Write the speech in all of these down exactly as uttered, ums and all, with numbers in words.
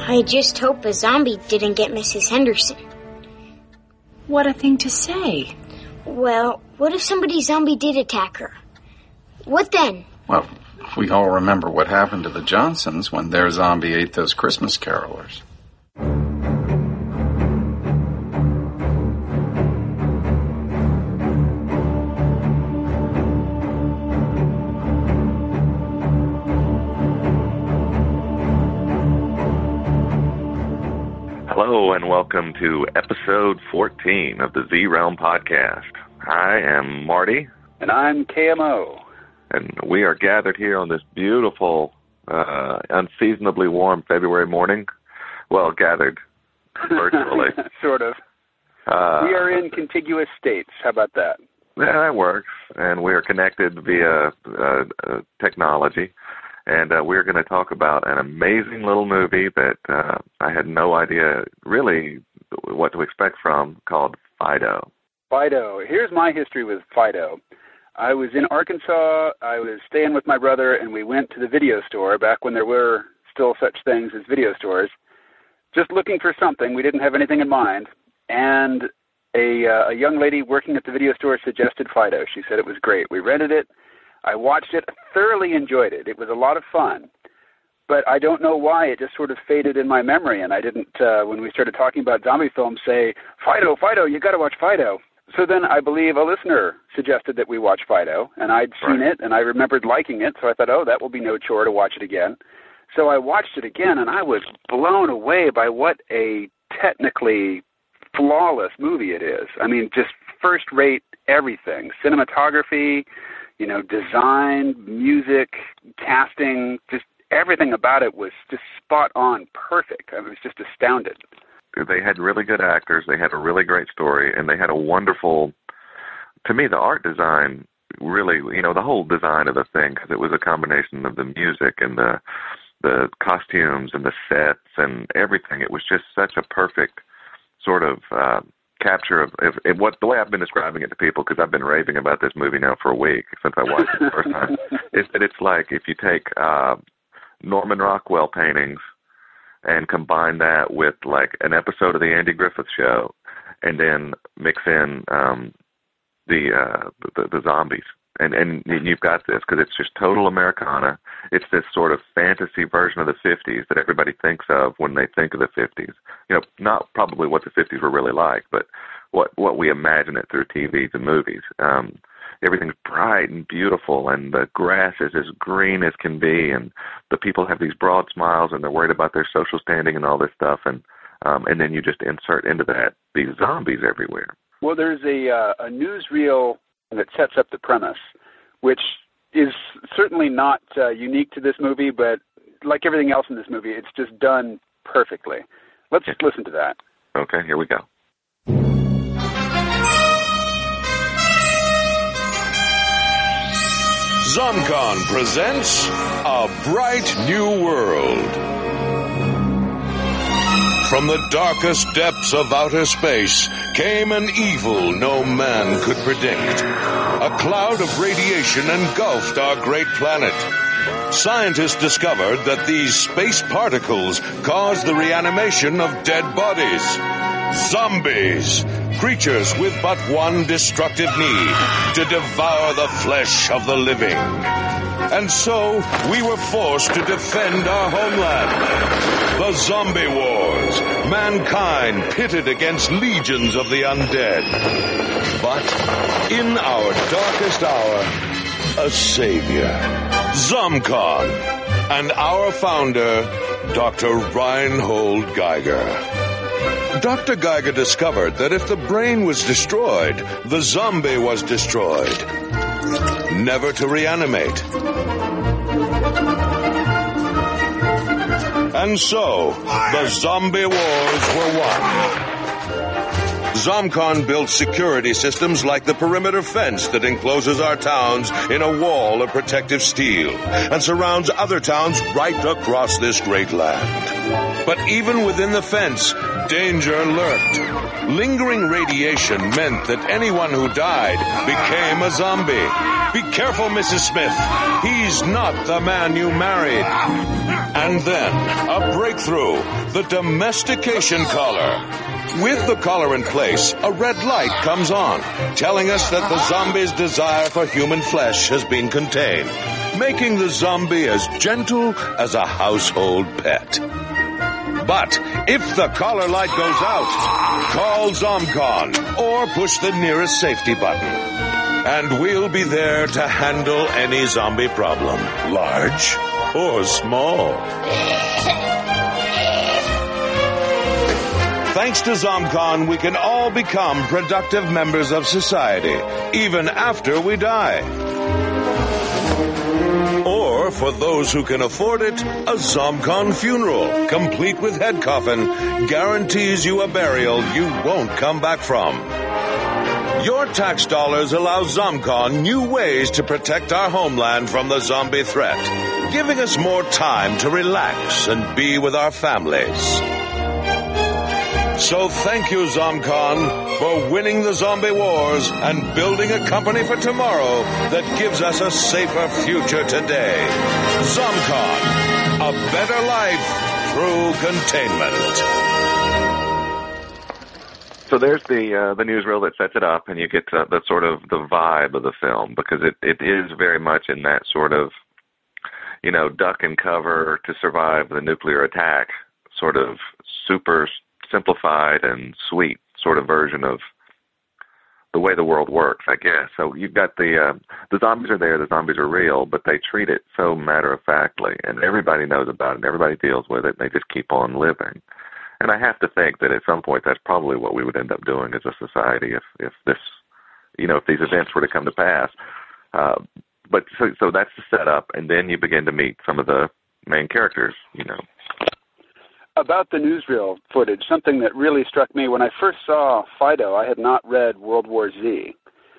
I just hope a zombie didn't get Missus Henderson. What a thing to say. Well, what if somebody zombie did attack her? What then? Well, we all remember what happened to the Johnsons when their zombie ate those Christmas carolers. Hello and welcome to episode fourteen of the Z-Realm podcast. I am Marty. And I'm K M O. And we are gathered here on this beautiful, uh, unseasonably warm February morning. Well, gathered virtually. Sort of. Uh, we are in contiguous states. How about that? Yeah, that works. And we are connected via uh, uh, technology. And uh, we're going to talk about an amazing little movie that uh, I had no idea really what to expect from, called Fido. Fido. Here's my history with Fido. I was in Arkansas. I was staying with my brother, and we went to the video store back when there were still such things as video stores, just looking for something. We didn't have anything in mind. And a, uh, a young lady working at the video store suggested Fido. She said it was great. We rented it. I watched it, thoroughly enjoyed it. It was a lot of fun. But I don't know why. It just sort of faded in my memory, and I didn't, uh, when we started talking about zombie films, say, Fido, Fido, you got to watch Fido. So then I believe a listener suggested that we watch Fido, and I'd seen right. it, and I remembered liking it, so I thought, oh, that will be no chore to watch it again. So I watched it again, and I was blown away by what a technically flawless movie it is. I mean, just first-rate everything. Cinematography, you know, design, music, casting, just everything about it was just spot on, perfect. I was just astounded. They had really good actors, they had a really great story, and they had a wonderful, to me, the art design really, you know, the whole design of the thing, because it was a combination of the music and the the costumes and the sets and everything. It was just such a perfect sort of uh, capture of, of, of what the way I've been describing it to people, because I've been raving about this movie now for a week since I watched it the first time, is that it's like if you take uh, Norman Rockwell paintings and combine that with like an episode of the Andy Griffith Show, and then mix in um, the, uh, the the zombies, and and you've got this, because it's just total Americana. It's this sort of fantasy version of the fifties that everybody thinks of when they think of the fifties. You know, not probably what the fifties were really like, but what what we imagine it through T Vs and movies. Um, everything's bright and beautiful, and the grass is as green as can be, and the people have these broad smiles, and they're worried about their social standing and all this stuff, and um, and then you just insert into that these zombies everywhere. Well, there's a, uh, a newsreel that sets up the premise, which is certainly not uh, unique to this movie, but like everything else in this movie, it's just done perfectly. Let's just listen to that. Okay, here we go. ZomCon presents A Bright New World. From the darkest depths of outer space came an evil no man could predict. A cloud of radiation engulfed our great planet. Scientists discovered that these space particles cause the reanimation of dead bodies. Zombies, creatures with but one destructive need, to devour the flesh of the living. And so, we were forced to defend our homeland. The Zombie Wars, mankind pitted against legions of the undead. But, in our darkest hour, a savior, ZomCon, and our founder, Doctor Reinhold Geiger. Doctor Geiger discovered that if the brain was destroyed, the zombie was destroyed, never to reanimate. And so, the Zombie Wars were won. ZomCon built security systems like the perimeter fence that encloses our towns in a wall of protective steel and surrounds other towns right across this great land. But even within the fence, danger lurked. Lingering radiation meant that anyone who died became a zombie. Be careful, Missus Smith. He's not the man you married. And then, a breakthrough, the domestication collar. With the collar in place, a red light comes on, telling us that the zombie's desire for human flesh has been contained, making the zombie as gentle as a household pet. But if the collar light goes out, call ZomCon or push the nearest safety button. And we'll be there to handle any zombie problem, large or small. Thanks to ZomCon, we can all become productive members of society, even after we die. Or, for those who can afford it, a ZomCon funeral, complete with head coffin, guarantees you a burial you won't come back from. Your tax dollars allow ZomCon new ways to protect our homeland from the zombie threat, giving us more time to relax and be with our families. So thank you, ZomCon, for winning the zombie wars and building a company for tomorrow that gives us a safer future today. ZomCon, a better life through containment. So there's the uh, the newsreel that sets it up, and you get to the sort of the vibe of the film, because it, it is very much in that sort of, you know, duck and cover to survive the nuclear attack, sort of super simplified and sweet sort of version of the way the world works, I guess. So you've got the uh, the zombies are there, the zombies are real, but they treat it so matter-of-factly, and everybody knows about it, everybody deals with it, and they just keep on living. And I have to think that at some point that's probably what we would end up doing as a society if, if this, you know, if these events were to come to pass. Uh, but so, so that's the setup, and then you begin to meet some of the main characters, you know. About the newsreel footage, something that really struck me when I first saw Fido, I had not read World War Z.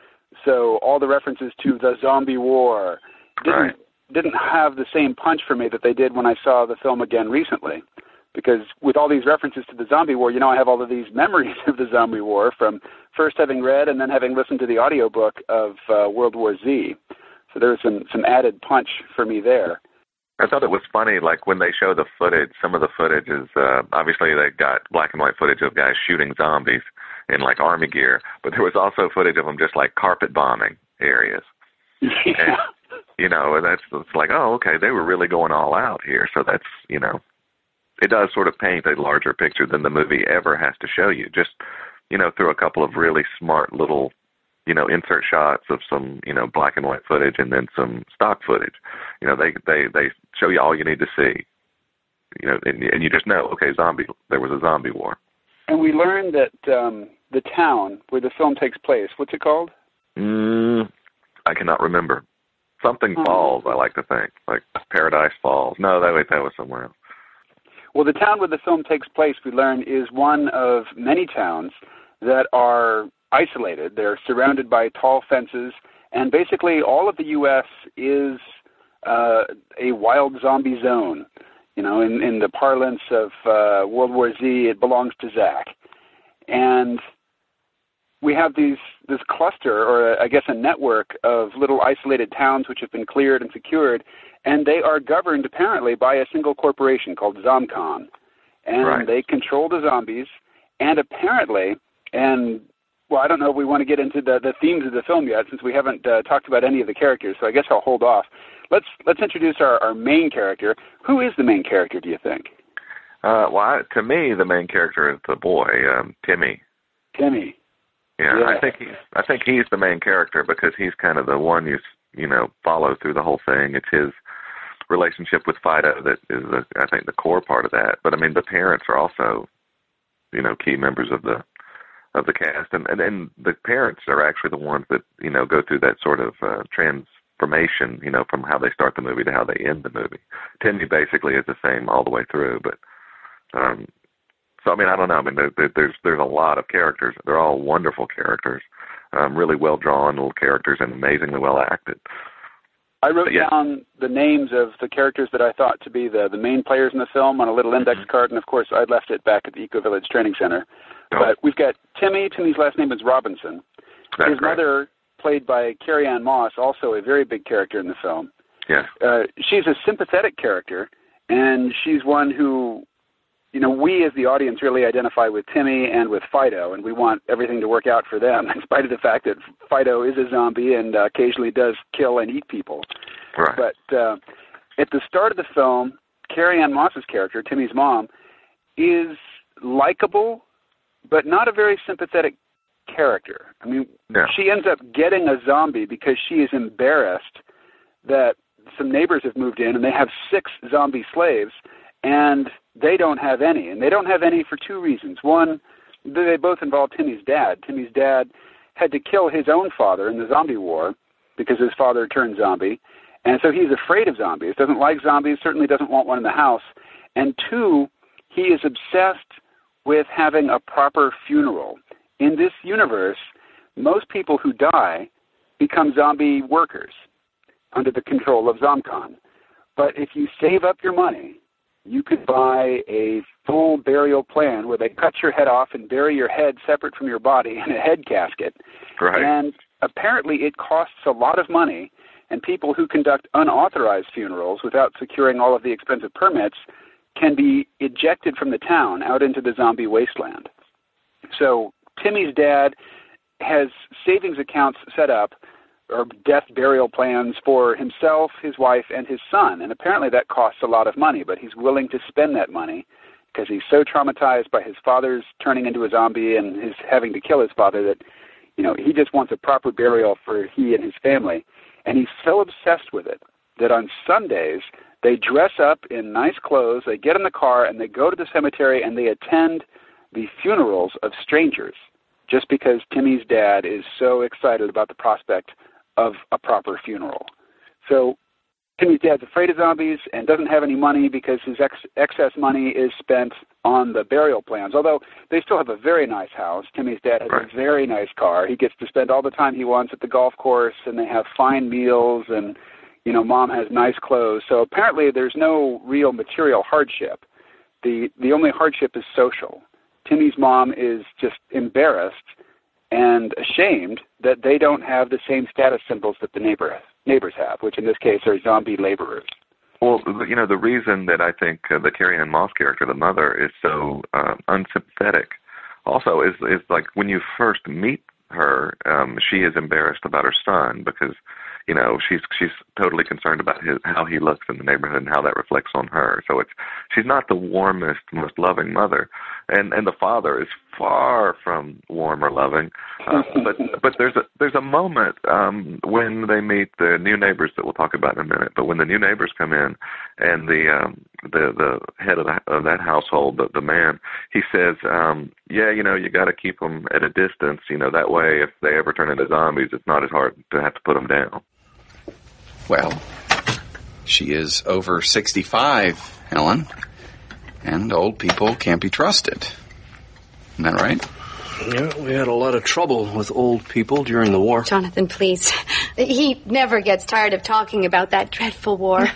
So all the references to the zombie war didn't, right. didn't have the same punch for me that they did when I saw the film again recently. Because with all these references to the zombie war, you know, I have all of these memories of the zombie war from first having read and then having listened to the audiobook of uh, World War Z. So there was some, some added punch for me there. I thought it was funny, like when they show the footage, some of the footage is, uh, obviously they got black and white footage of guys shooting zombies in like army gear, but there was also footage of them just like carpet bombing areas. Yeah. And, you know, and that's, it's like, oh, okay, they were really going all out here. So that's, you know, it does sort of paint a larger picture than the movie ever has to show you, just, you know, through a couple of really smart little, you know, insert shots of some, you know, black and white footage and then some stock footage. You know, they, they, they show you all you need to see. You know, and, and you just know, okay, zombie, there was a zombie war. And we learned that um, the town where the film takes place, what's it called? Mm, I cannot remember. Something oh. Falls, I like to think, like Paradise Falls. No, that, wait, that was somewhere else. Well, the town where the film takes place, we learn, is one of many towns that are isolated. They're surrounded by tall fences, and basically all of the U S is uh, a wild zombie zone. You know, in, in the parlance of uh, World War Z, it belongs to Zach. And we have these this cluster, or a, I guess a network of little isolated towns which have been cleared and secured, and they are governed apparently by a single corporation called ZomCon. And right. they control the zombies, and apparently, and well, I don't know if we want to get into the, the themes of the film yet, since we haven't uh, talked about any of the characters, so I guess I'll hold off. Let's let's introduce our, our main character. Who is the main character, do you think? Uh, well, I, to me, the main character is the boy, um, Timmy. Timmy. Yeah, yeah, I think he's I think he's the main character because he's kind of the one you you know follow through the whole thing. It's his relationship with Fido that is, the, I think, the core part of that. But I mean, the parents are also, you know, key members of the of the cast, and and, and the parents are actually the ones that you know go through that sort of uh, transformation, you know, from how they start the movie to how they end the movie. Timmy basically is the same all the way through, but. Um, So, I mean, I don't know. I mean, there, there's there's a lot of characters. They're all wonderful characters, um, really well-drawn little characters and amazingly well-acted. I wrote yeah. down the names of the characters that I thought to be the, the main players in the film on a little index mm-hmm. card, and, of course, I left it back at the Eco Village Training Center. Oh. But we've got Timmy. Timmy's last name is Robinson. That's His right. mother, played by Carrie-Anne Moss, also a very big character in the film. Yes. Uh, she's a sympathetic character, and she's one who, you know, we as the audience really identify with Timmy and with Fido, and we want everything to work out for them, in spite of the fact that Fido is a zombie and uh, occasionally does kill and eat people. Right. But uh, at the start of the film, Carrie-Anne Moss's character, Timmy's mom, is likable, but not a very sympathetic character. I mean, yeah. she ends up getting a zombie because she is embarrassed that some neighbors have moved in and they have six zombie slaves, and they don't have any. And they don't have any for two reasons. One, they both involve Timmy's dad. Timmy's dad had to kill his own father in the zombie war because his father turned zombie. And so he's afraid of zombies, doesn't like zombies, certainly doesn't want one in the house. And two, he is obsessed with having a proper funeral. In this universe, most people who die become zombie workers under the control of ZomCon. But if you save up your money, you could buy a full burial plan where they cut your head off and bury your head separate from your body in a head casket. Right. And apparently it costs a lot of money, and people who conduct unauthorized funerals without securing all of the expensive permits can be ejected from the town out into the zombie wasteland. So Timmy's dad has savings accounts set up, or death burial plans for himself, his wife, and his son. And apparently that costs a lot of money, but he's willing to spend that money because he's so traumatized by his father's turning into a zombie and his having to kill his father that, you know, he just wants a proper burial for he and his family. And he's so obsessed with it that on Sundays they dress up in nice clothes, they get in the car, and they go to the cemetery and they attend the funerals of strangers just because Timmy's dad is so excited about the prospect of a proper funeral. So Timmy's dad's afraid of zombies and doesn't have any money because his ex- excess money is spent on the burial plans, although they still have a very nice house. Timmy's dad has right. a very nice car. He gets to spend all the time he wants at the golf course, and they have fine meals, and, you know, mom has nice clothes. So apparently there's no real material hardship. The, the only hardship is social. Timmy's mom is just embarrassed and ashamed that they don't have the same status symbols that the neighbor, neighbors have, which in this case are zombie laborers. Well, you know, the reason that I think uh, the Carrie-Anne Moss character, the mother, is so uh, unsympathetic also is, is like when you first meet her, um, she is embarrassed about her son because, you know, she's she's totally concerned about his, how he looks in the neighborhood and how that reflects on her. So it's she's not the warmest, most loving mother, and and the father is far from warm or loving. Uh, but but there's a there's a moment um, when they meet the new neighbors that we'll talk about in a minute. But when the new neighbors come in, and the um, the the head of, the, of that household, the, the man, he says, um, yeah, you know, you got to keep them at a distance. You know, that way if they ever turn into zombies, it's not as hard to have to put them down. Well, she is over sixty-five, Helen, and old people can't be trusted. Isn't that right? Yeah, we had a lot of trouble with old people during the war. Jonathan, please. He never gets tired of talking about that dreadful war.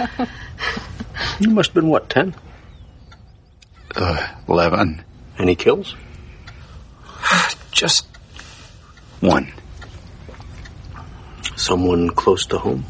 You must have been, what, ten? Uh, eleven. Any kills? Just one. Someone close to home?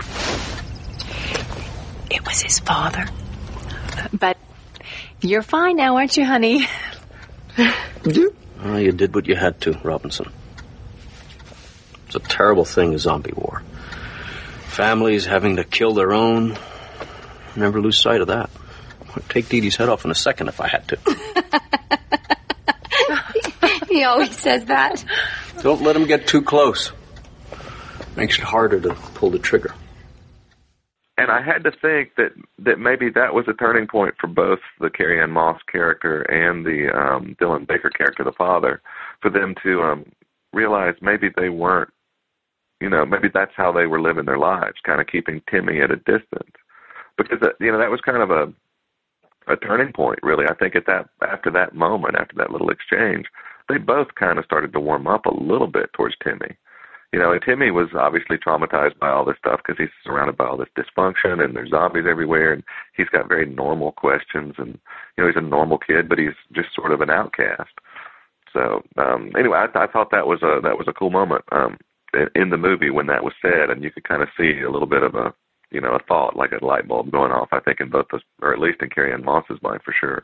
It was his father. But you're fine now, aren't you, honey? You? Oh, you did what you had to, Robinson. It's a terrible thing, a zombie war. Families having to kill their own. Never lose sight of that. I'd take Dee Dee's head off in a second if I had to. He always says that. Don't let him get too close. Makes it harder to pull the trigger. And I had to think that, that maybe that was a turning point for both the Carrie-Anne Moss character and the um, Dylan Baker character, the father, for them to um, realize maybe they weren't, you know, maybe that's how they were living their lives, kind of keeping Timmy at a distance. Because, uh, you know, that was kind of a a turning point, really. I think at that after that moment, after that little exchange, they both kind of started to warm up a little bit towards Timmy. You know, and Timmy was obviously traumatized by all this stuff because he's surrounded by all this dysfunction and there's zombies everywhere, and he's got very normal questions, and, you know, he's a normal kid, but he's just sort of an outcast. So, um, anyway, I, I thought that was a that was a cool moment um, in, in the movie when that was said, and you could kind of see a little bit of a you know, a thought, like a light bulb going off, I think, in both, the, or at least in Carrie Ann Moss's mind for sure.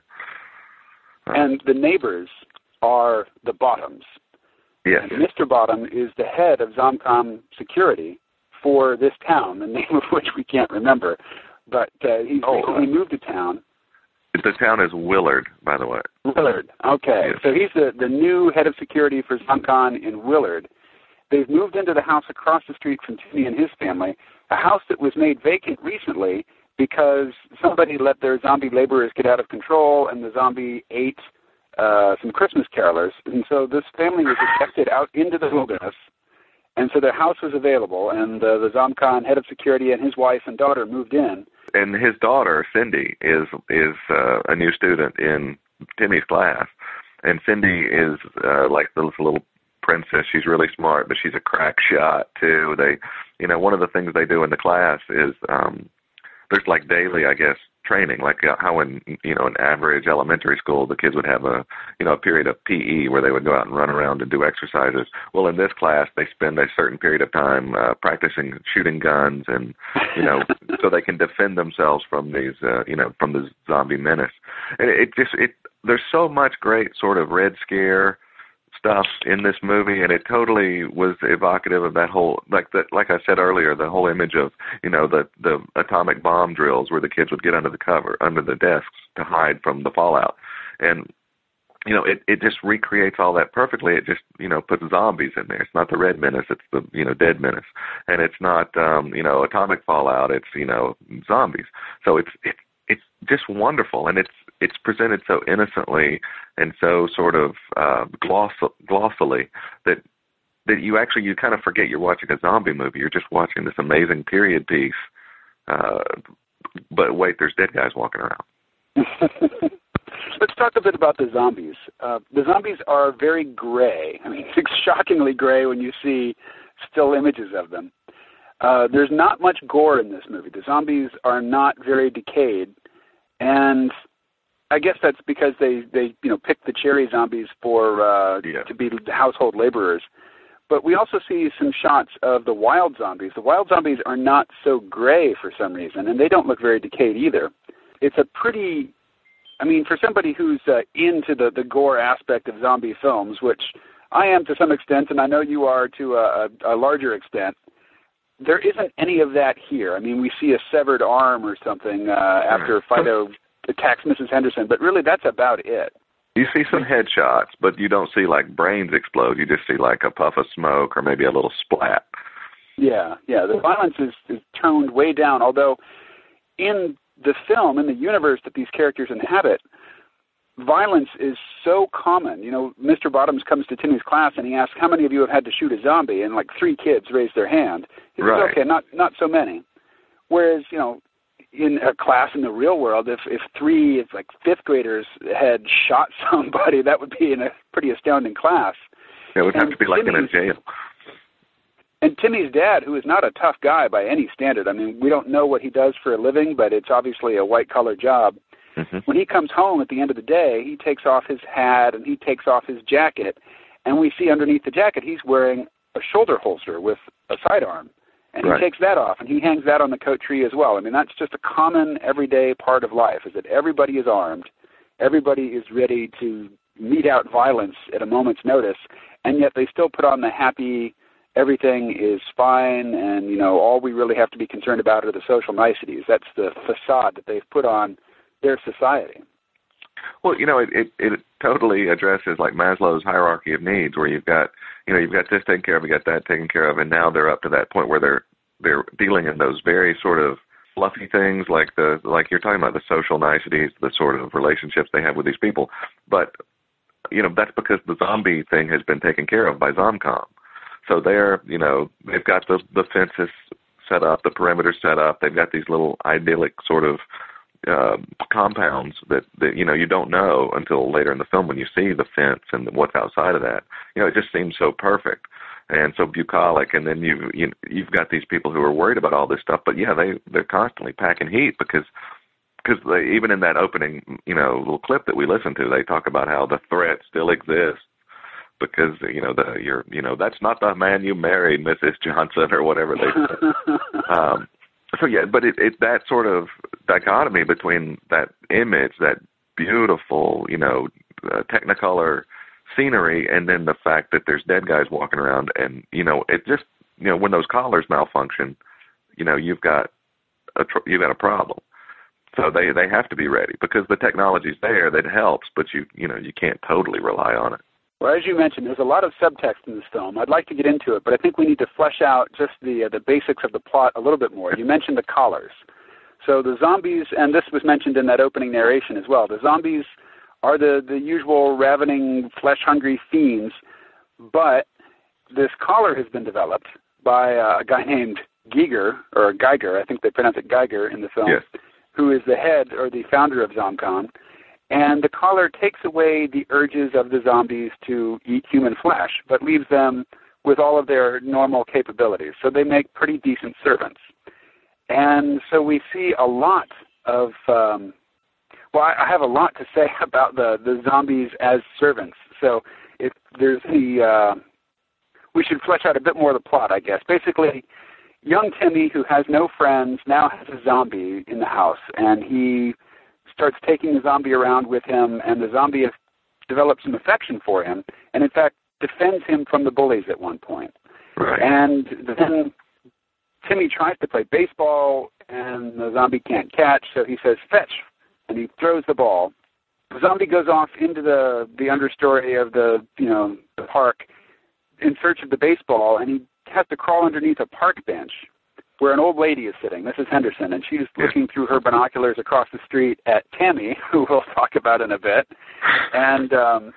Uh, and the neighbors are the Bottoms. Yes. And Mister Bottom is the head of ZomCom security for this town, the name of which we can't remember. But uh, he's oh, recently moved to town. The town is Willard, by the way. Willard, okay. Yes. So he's the, the new head of security for ZomCon in Willard. They've moved into the house across the street from Timmy and his family, a house that was made vacant recently because somebody let their zombie laborers get out of control and the zombie ate uh, some Christmas carolers. And so this family was ejected out into the wilderness, and so their house was available, and uh, the ZomCon head of security and his wife and daughter moved in. And his daughter, Cindy, is is uh, a new student in Timmy's class. And Cindy is uh, like this little princess. She's really smart, but she's a crack shot, too. They, you know, one of the things they do in the class is um, there's like daily, I guess, training, like how in, you know, an average elementary school, the kids would have a, you know, a period of P E where they would go out and run around and do exercises. Well, in this class, they spend a certain period of time uh, practicing shooting guns and, you know, so they can defend themselves from these, uh, you know, from the zombie menace. And it just, it, there's so much great sort of Red Scare stuff in this movie, and it totally was evocative of that whole, like the, like I said earlier, the whole image of, you know, the the atomic bomb drills where the kids would get under the cover, under the desks to hide from the fallout, and you know, it it just recreates all that perfectly. It just, you know, puts zombies in there. It's not the Red Menace, it's the, you know, Dead Menace, and it's not um, you know, atomic fallout. It's, you know, zombies. So it's it's it's just wonderful, and it's it's presented so innocently and so sort of uh, gloss, glossily that that you actually, you kind of forget you're watching a zombie movie. You're just watching this amazing period piece. Uh, but wait, there's dead guys walking around. Let's talk a bit about the zombies. Uh, the zombies are very gray. I mean, it's shockingly gray when you see still images of them. Uh, there's not much gore in this movie. The zombies are not very decayed, and I guess that's because they, they you know, picked the cherry zombies for uh, yeah. to be household laborers. But we also see some shots of the wild zombies. The wild zombies are not so gray for some reason, and they don't look very decayed either. It's a pretty, I mean, for somebody who's uh, into the, the gore aspect of zombie films, which I am to some extent, and I know you are to a, a, a larger extent, there isn't any of that here. I mean, we see a severed arm or something uh, after Fido attacks Missus Henderson, but really that's about it. You see some headshots, but you don't see, like, brains explode. You just see, like, a puff of smoke or maybe a little splat. Yeah, yeah. The violence is, is toned way down, although in the film, in the universe that these characters inhabit, violence is so common. You know, Mister Bottoms comes to Timmy's class and he asks, how many of you have had to shoot a zombie? And, like, three kids raise their hand. He says, right. okay, not, not so many. Whereas, you know, in a class in the real world, if, if three, if like fifth graders had shot somebody, that would be in a pretty astounding class. It would have and to be like Timmy's, in a jail. And Timmy's dad, who is not a tough guy by any standard, I mean, we don't know what he does for a living, but it's obviously a white-collar job. Mm-hmm. When he comes home at the end of the day, he takes off his hat and he takes off his jacket, and we see underneath the jacket he's wearing a shoulder holster with a sidearm. And he right. takes that off, and he hangs that on the coat tree as well. I mean, that's just a common, everyday part of life, is that everybody is armed. Everybody is ready to mete out violence at a moment's notice, and yet they still put on the happy, everything is fine, and, you know, all we really have to be concerned about are the social niceties. That's the facade that they've put on their society. Well, you know, it, it, it totally addresses, like, Maslow's hierarchy of needs, where you've got, you know, you've got this taken care of, you've got that taken care of, and now they're up to that point where they're they're dealing in those very sort of fluffy things, like the like you're talking about, the social niceties, the sort of relationships they have with these people. But, you know, that's because the zombie thing has been taken care of by ZomCom. So they're, you know, they've got the the fences set up, the perimeter set up. They've got these little idyllic sort of uh, compounds that, that, you know, you don't know until later in the film when you see the fence and what's outside of that. You know, it just seems so perfect and so bucolic. And then you, you, you've got these people who are worried about all this stuff, but yeah, they, they're constantly packing heat because, because they, even in that opening, you know, little clip that we listened to, they talk about how the threat still exists because, you know, the, you're, you know, that's not the man you married, Missus Johnson, or whatever they said. um, So yeah, but it, it that sort of dichotomy between that image, that beautiful, you know, uh, Technicolor scenery, and then the fact that there's dead guys walking around, and you know, it just, you know, when those collars malfunction, you know, you've got a tr- you've got a problem. So they they have to be ready because the technology's there that helps, but you you know you can't totally rely on it. Well, as you mentioned, there's a lot of subtext in this film. I'd like to get into it, but I think we need to flesh out just the uh, the basics of the plot a little bit more. You mentioned the collars. So the zombies, and this was mentioned in that opening narration as well, the zombies are the, the usual ravening, flesh-hungry fiends, but this collar has been developed by uh, a guy named Giger, or Geiger, I think they pronounce it Geiger in the film, yes. who is the head or the founder of ZomCon. And the collar takes away the urges of the zombies to eat human flesh, but leaves them with all of their normal capabilities. So they make pretty decent servants. And so we see a lot of, um, well, I have a lot to say about the, the zombies as servants. So if there's the, uh, we should flesh out a bit more of the plot, I guess. Basically, young Timmy, who has no friends, now has a zombie in the house, and he starts taking the zombie around with him, and the zombie has developed some affection for him, and in fact defends him from the bullies at one point. Right. And then Timmy tries to play baseball, and the zombie can't catch, so he says, fetch, and he throws the ball. The zombie goes off into the, the understory of the, you know, the park in search of the baseball, and he has to crawl underneath a park bench where an old lady is sitting, Missus Henderson, and she's looking through her binoculars across the street at Tammy, who we'll talk about in a bit. And um,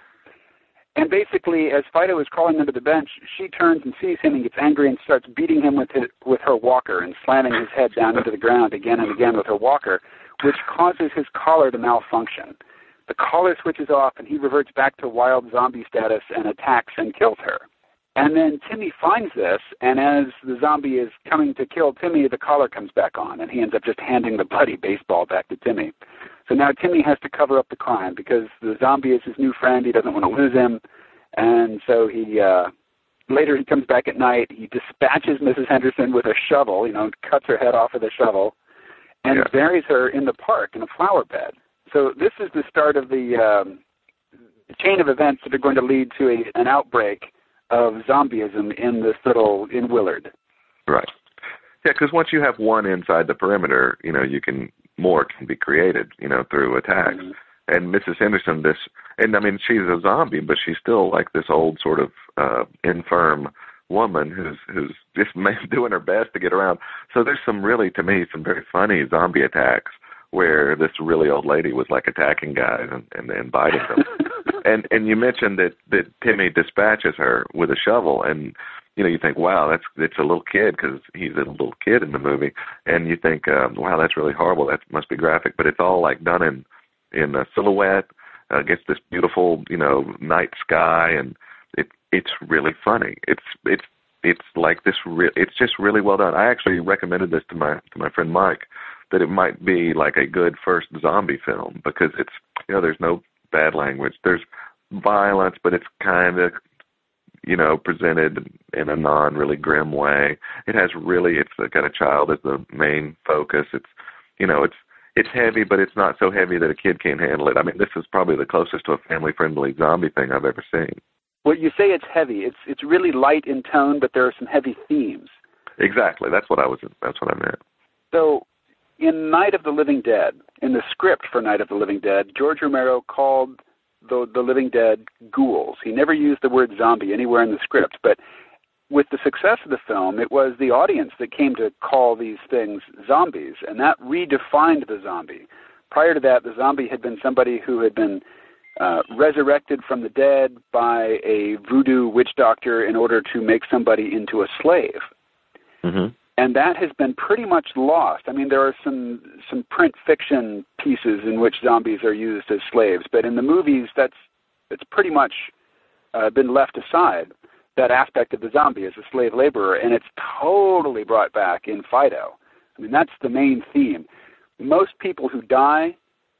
and basically, as Fido is crawling under the bench, she turns and sees him and gets angry and starts beating him with his, with her walker and slamming his head down into the ground again and again with her walker, which causes his collar to malfunction. The collar switches off, and he reverts back to wild zombie status and attacks and kills her. And then Timmy finds this, and as the zombie is coming to kill Timmy, the collar comes back on, and he ends up just handing the bloody baseball back to Timmy. So now Timmy has to cover up the crime because the zombie is his new friend. He doesn't want to lose him, and so he uh, later he comes back at night. He dispatches Missus Henderson with a shovel, you know, cuts her head off with a shovel, and yeah. buries her in the park in a flower bed. So this is the start of the um, chain of events that are going to lead to a, an outbreak of zombieism in this little, in Willard. Right. Yeah, because once you have one inside the perimeter, you know, you can, more can be created, you know, through attacks. Mm-hmm. And Missus Henderson, this, and I mean, she's a zombie, but she's still like this old sort of uh, infirm woman who's who's just doing her best to get around. So there's some really, to me, some very funny zombie attacks where this really old lady was like attacking guys and, and, and biting them. and and you mentioned that, that Timmy dispatches her with a shovel, and you know you think, wow, that's it's a little kid because he's a little kid in the movie, and you think, um, wow, that's really horrible. That must be graphic, but it's all like done in in a silhouette uh, against this beautiful, you know, night sky, and it it's really funny. It's it's it's like this. Re- it's just really well done. I actually recommended this to my to my friend Mike, that it might be like a good first zombie film because it's, you know, there's no bad language. There's violence, but it's kind of, you know, presented in a non-really grim way. It has really, it's got a child as the main focus. It's, you know, it's it's heavy, but it's not so heavy that a kid can't handle it. I mean, this is probably the closest to a family-friendly zombie thing I've ever seen. Well, you say it's heavy. It's it's really light in tone, but there are some heavy themes. Exactly. That's what I was. That's what I meant. So, in Night of the Living Dead, in the script for Night of the Living Dead, George Romero called the, the living dead ghouls. He never used the word zombie anywhere in the script, but with the success of the film, it was the audience that came to call these things zombies, and that redefined the zombie. Prior to that, the zombie had been somebody who had been uh, resurrected from the dead by a voodoo witch doctor in order to make somebody into a slave. Mm-hmm. And that has been pretty much lost. I mean, there are some some print fiction pieces in which zombies are used as slaves, but in the movies, that's it's pretty much uh, been left aside, that aspect of the zombie as a slave laborer, and it's totally brought back in Fido. I mean, that's the main theme. Most people who die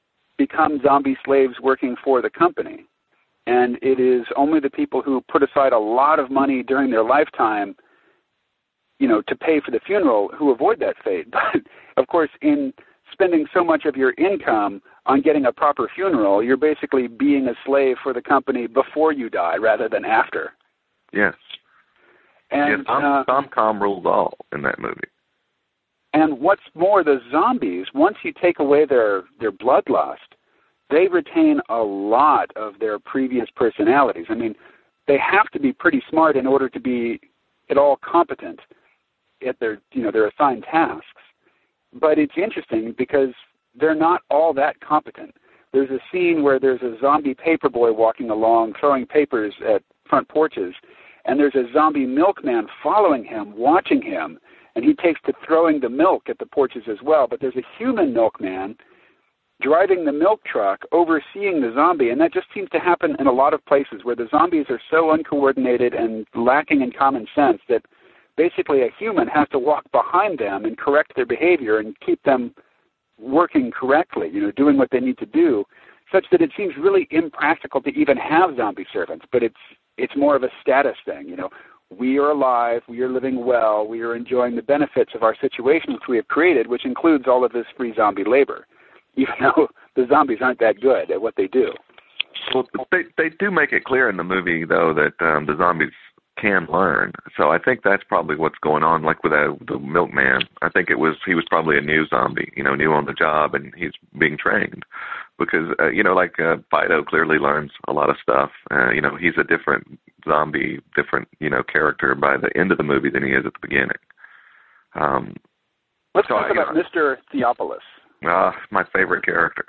become zombie slaves working for the company, and it is only the people who put aside a lot of money during their lifetime you know, to pay for the funeral who avoid that fate. But, of course, in spending so much of your income on getting a proper funeral, you're basically being a slave for the company before you die rather than after. Yes. And yes, uh, Zomcom rules all in that movie. And what's more, the zombies, once you take away their, their bloodlust, they retain a lot of their previous personalities. I mean, they have to be pretty smart in order to be at all competent at their, you know, their assigned tasks. But it's interesting because they're not all that competent. There's a scene where there's a zombie paperboy walking along, throwing papers at front porches, and there's a zombie milkman following him, watching him, and he takes to throwing the milk at the porches as well. But there's a human milkman driving the milk truck, overseeing the zombie, and that just seems to happen in a lot of places where the zombies are so uncoordinated and lacking in common sense that basically a human has to walk behind them and correct their behavior and keep them working correctly, you know, doing what they need to do, such that it seems really impractical to even have zombie servants, but it's it's more of a status thing, you know. We are alive, we are living well, we are enjoying the benefits of our situation which we have created, which includes all of this free zombie labor, even though the zombies aren't that good at what they do. Well, they they do make it clear in the movie, though, that um, the zombies can learn. So I think that's probably what's going on, like with uh, the milkman. I think it was he was probably a new zombie, you know, new on the job, and he's being trained. Because, uh, you know, like uh, Fido clearly learns a lot of stuff. Uh, you know, he's a different zombie, different, you know, character by the end of the movie than he is at the beginning. Um, Let's so talk I, about you know, Mister Theopolis. Ah, uh, my favorite character.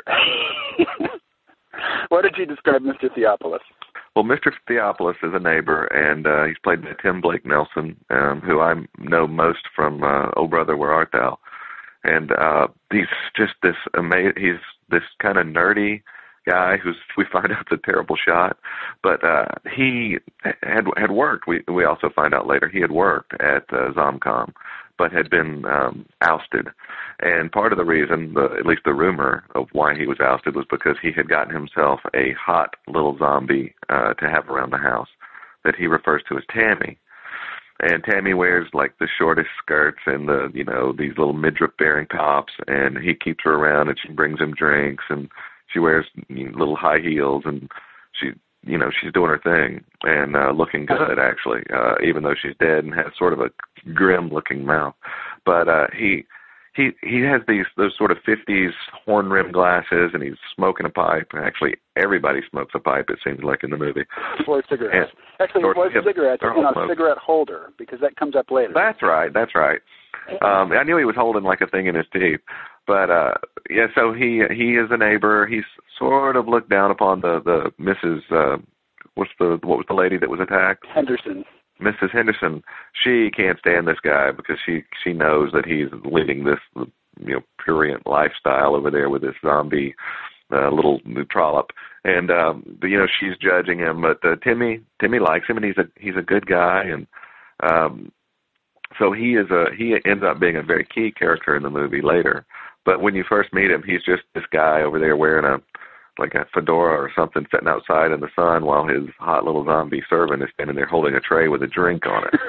What did you describe Mister Theopolis? Well, Mister Theopolis is a neighbor, and uh, he's played by Tim Blake Nelson, um, who I know most from uh, Oh Brother, Where Art Thou? And uh, he's just this amazing, he's this kind of nerdy guy who's, we find out, is a terrible shot. But uh, he had had worked, we we also find out later, he had worked at uh, Zomcom, but had been um, ousted. And part of the reason, the, at least the rumor of why he was ousted, was because he had gotten himself a hot little zombie uh, to have around the house that he refers to as Tammy. And Tammy wears like the shortest skirts and the, you know, these little midriff-bearing tops, and he keeps her around and she brings him drinks, and she wears, you know, little high heels, and she, you know, she's doing her thing and uh, looking good, actually, uh, even though she's dead and has sort of a grim-looking mouth. But uh, he he he has these those sort of fifties horn-rimmed glasses, and he's smoking a pipe. Actually, everybody smokes a pipe, it seems like, in the movie. Or cigarettes. And, Actually, it was cigarettes in a cigarette holder, because that comes up later. That's right, that's right. Um, I knew he was holding like a thing in his teeth. But, uh, yeah, so he he is a neighbor. He's sort of looked down upon the, the Missus Uh, what's the what was the lady that was attacked? Henderson. Missus Henderson. She can't stand this guy because she she knows that he's leading this, you know, prurient lifestyle over there with this zombie uh, little trollop, and um, but, you know, she's judging him. But uh, Timmy Timmy likes him, and he's a he's a good guy, and um, so he is a he ends up being a very key character in the movie later. But when you first meet him, he's just this guy over there wearing a like a fedora or something, sitting outside in the sun while his hot little zombie servant is standing there holding a tray with a drink on it.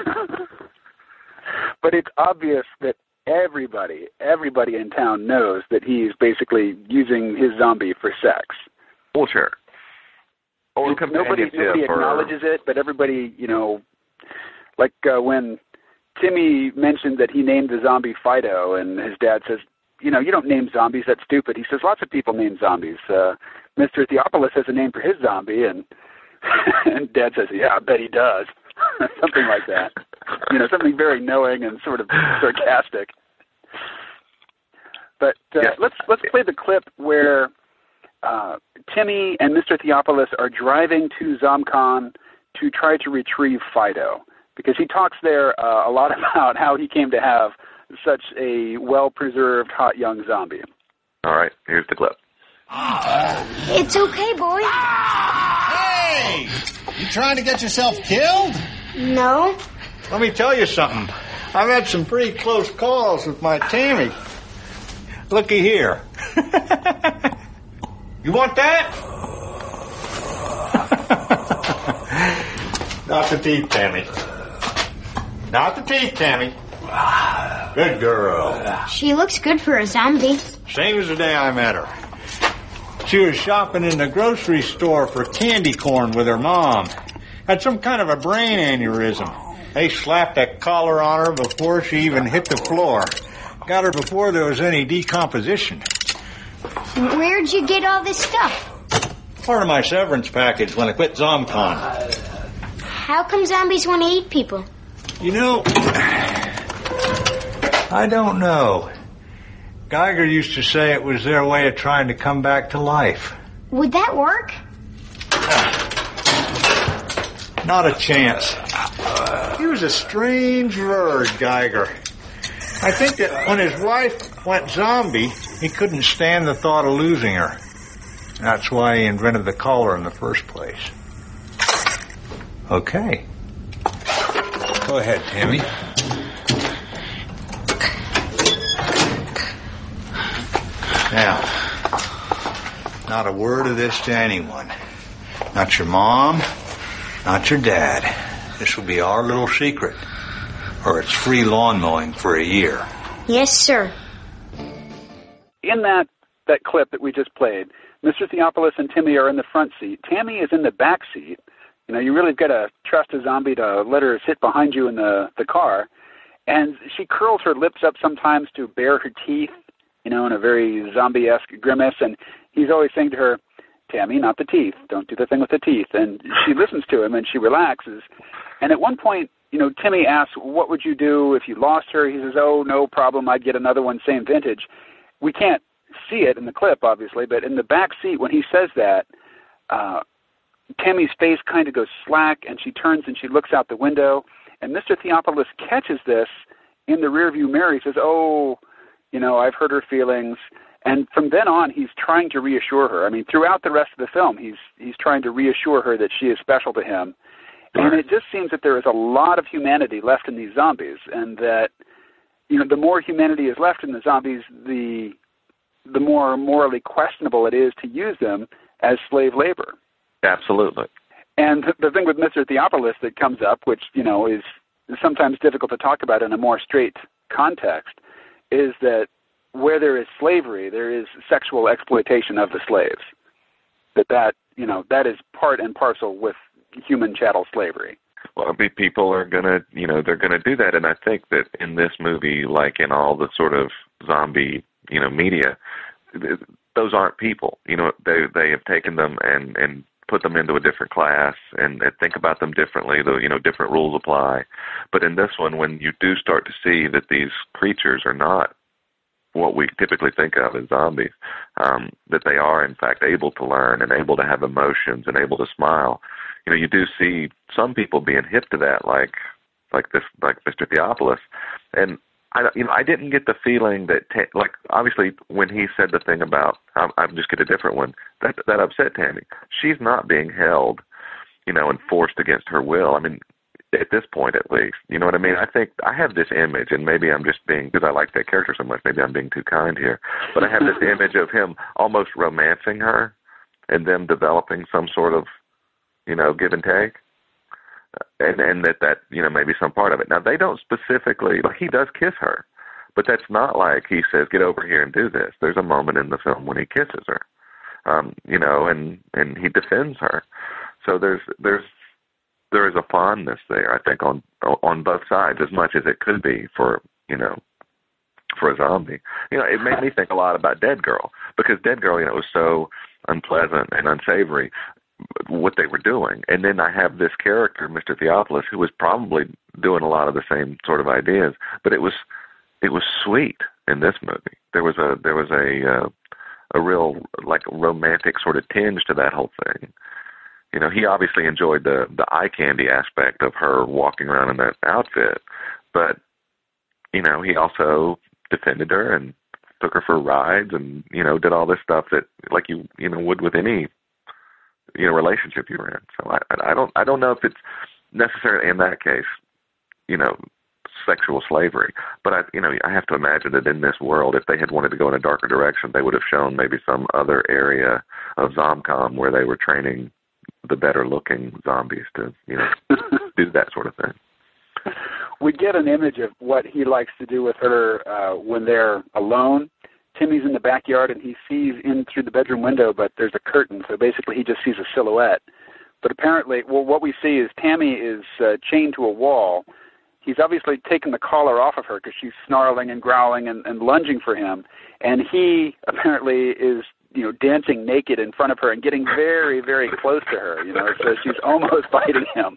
But it's obvious that everybody, everybody in town knows that he's basically using his zombie for sex. Well, sure. Or nobody, nobody acknowledges it, but everybody, you know, like uh, when Timmy mentioned that he named the zombie Fido, and his dad says, you know, you don't name zombies, that's stupid. He says, lots of people name zombies. Uh, Mister Theopolis has a name for his zombie, and and Dad says, yeah, I bet he does. Something like that. You know, something very knowing and sort of sarcastic. But uh, yeah. let's let's play the clip where uh, Timmy and Mister Theopolis are driving to Zomcon to try to retrieve Fido, because he talks there uh, a lot about how he came to have such a well-preserved, hot young zombie. All right, here's the clip. It's okay, boy. Hey! You trying to get yourself killed? No. Let me tell you something. I've had some pretty close calls with my Tammy. Looky here. You want that? Not the teeth, Tammy. Not the teeth, Tammy. Good girl. She looks good for a zombie. Same as the day I met her. She was shopping in the grocery store for candy corn with her mom. Had some kind of a brain aneurysm. They slapped a collar on her before she even hit the floor. Got her before there was any decomposition. Where'd you get all this stuff? Part of my severance package when I quit ZomCon. How come zombies want to eat people? You know, I don't know. Geiger used to say it was their way of trying to come back to life. Would that work? Not a chance. He was a strange bird, Geiger. I think that when his wife went zombie, he couldn't stand the thought of losing her. That's why he invented the collar in the first place. Okay. Go ahead, Tammy. Now, not a word of this to anyone. Not your mom, not your dad. This will be our little secret. Or it's free lawn mowing for a year. Yes, sir. In that, that clip that we just played, Mister Theopolis and Timmy are in the front seat. Tammy is in the back seat. You know, you really got to trust a zombie to let her sit behind you in the, the car. And she curls her lips up sometimes to bare her teeth, you know, in a very zombie-esque grimace. And he's always saying to her, Tammy, not the teeth. Don't do the thing with the teeth. And she listens to him and she relaxes. And at one point, you know, Timmy asks, what would you do if you lost her? He says, oh, no problem. I'd get another one, same vintage. We can't see it in the clip, obviously, but in the back seat when he says that, uh, Tammy's face kind of goes slack, and she turns and she looks out the window, and Mister Theopolis catches this in the rearview mirror. He says, oh, you know, I've hurt her feelings. And from then on, he's trying to reassure her. I mean, throughout the rest of the film, he's he's trying to reassure her that she is special to him. And it just seems that there is a lot of humanity left in these zombies, and that, you know, the more humanity is left in the zombies, the the more morally questionable it is to use them as slave labor. Absolutely. And the thing with Mister Theopolis that comes up, which, you know, is sometimes difficult to talk about in a more straight context, is that where there is slavery, there is sexual exploitation of the slaves. That that, you know, that is part and parcel with human chattel slavery. Well, I mean, people are going to, you know, they're going to do that. And I think that in this movie, like in all the sort of zombie, you know, media, those aren't people. You know, they they have taken them and, and put them into a different class and, and think about them differently, though, you know, different rules apply. But in this one, when you do start to see that these creatures are not what we typically think of as zombies, um, that they are, in fact, able to learn and able to have emotions and able to smile, you know, you do see some people being hip to that, like like this, like Mister Theopolis. And I, you know, I didn't get the feeling that, ta- like, obviously, when he said the thing about, um, I'm just get a different one, that that upset Tammy. She's not being held, you know, and forced against her will. I mean, at this point, at least, you know what I mean? I think I have this image, and maybe I'm just being, because I like that character so much, maybe I'm being too kind here, but I have this image of him almost romancing her and them developing some sort of, you know, give and take, and and that, that, you know, maybe some part of it. Now, they don't specifically, like, he does kiss her, but that's not like he says, get over here and do this. There's a moment in the film when he kisses her, um, you know, and, and he defends her. So there's there's there is a fondness there, I think, on on both sides, as much as it could be for, you know, for a zombie. You know, it made me think a lot about Dead Girl, because Dead Girl, you know, was so unpleasant and unsavory, what they were doing. And then I have this character, Mister Theopolis, who was probably doing a lot of the same sort of ideas, but it was it was sweet in this movie. There was a there was a uh, a real, like, romantic sort of tinge to that whole thing. You know, he obviously enjoyed the the eye candy aspect of her walking around in that outfit, but, you know, he also defended her and took her for rides and, you know, did all this stuff that, like, you you know would with any, you know, relationship you were in. So I, I don't, I don't know if it's necessarily in that case, you know, sexual slavery. But I, you know, I have to imagine that in this world, if they had wanted to go in a darker direction, they would have shown maybe some other area of ZomCom where they were training the better-looking zombies to, you know, do that sort of thing. we get an image of what he likes to do with her uh, when they're alone. Timmy's in the backyard, and he sees in through the bedroom window, but there's a curtain, so basically he just sees a silhouette. But apparently, well, what we see is Tammy is uh, chained to a wall. He's obviously taken the collar off of her because she's snarling and growling and, and lunging for him, and he apparently is, you know, dancing naked in front of her and getting very, very close to her, you know, so she's almost biting him.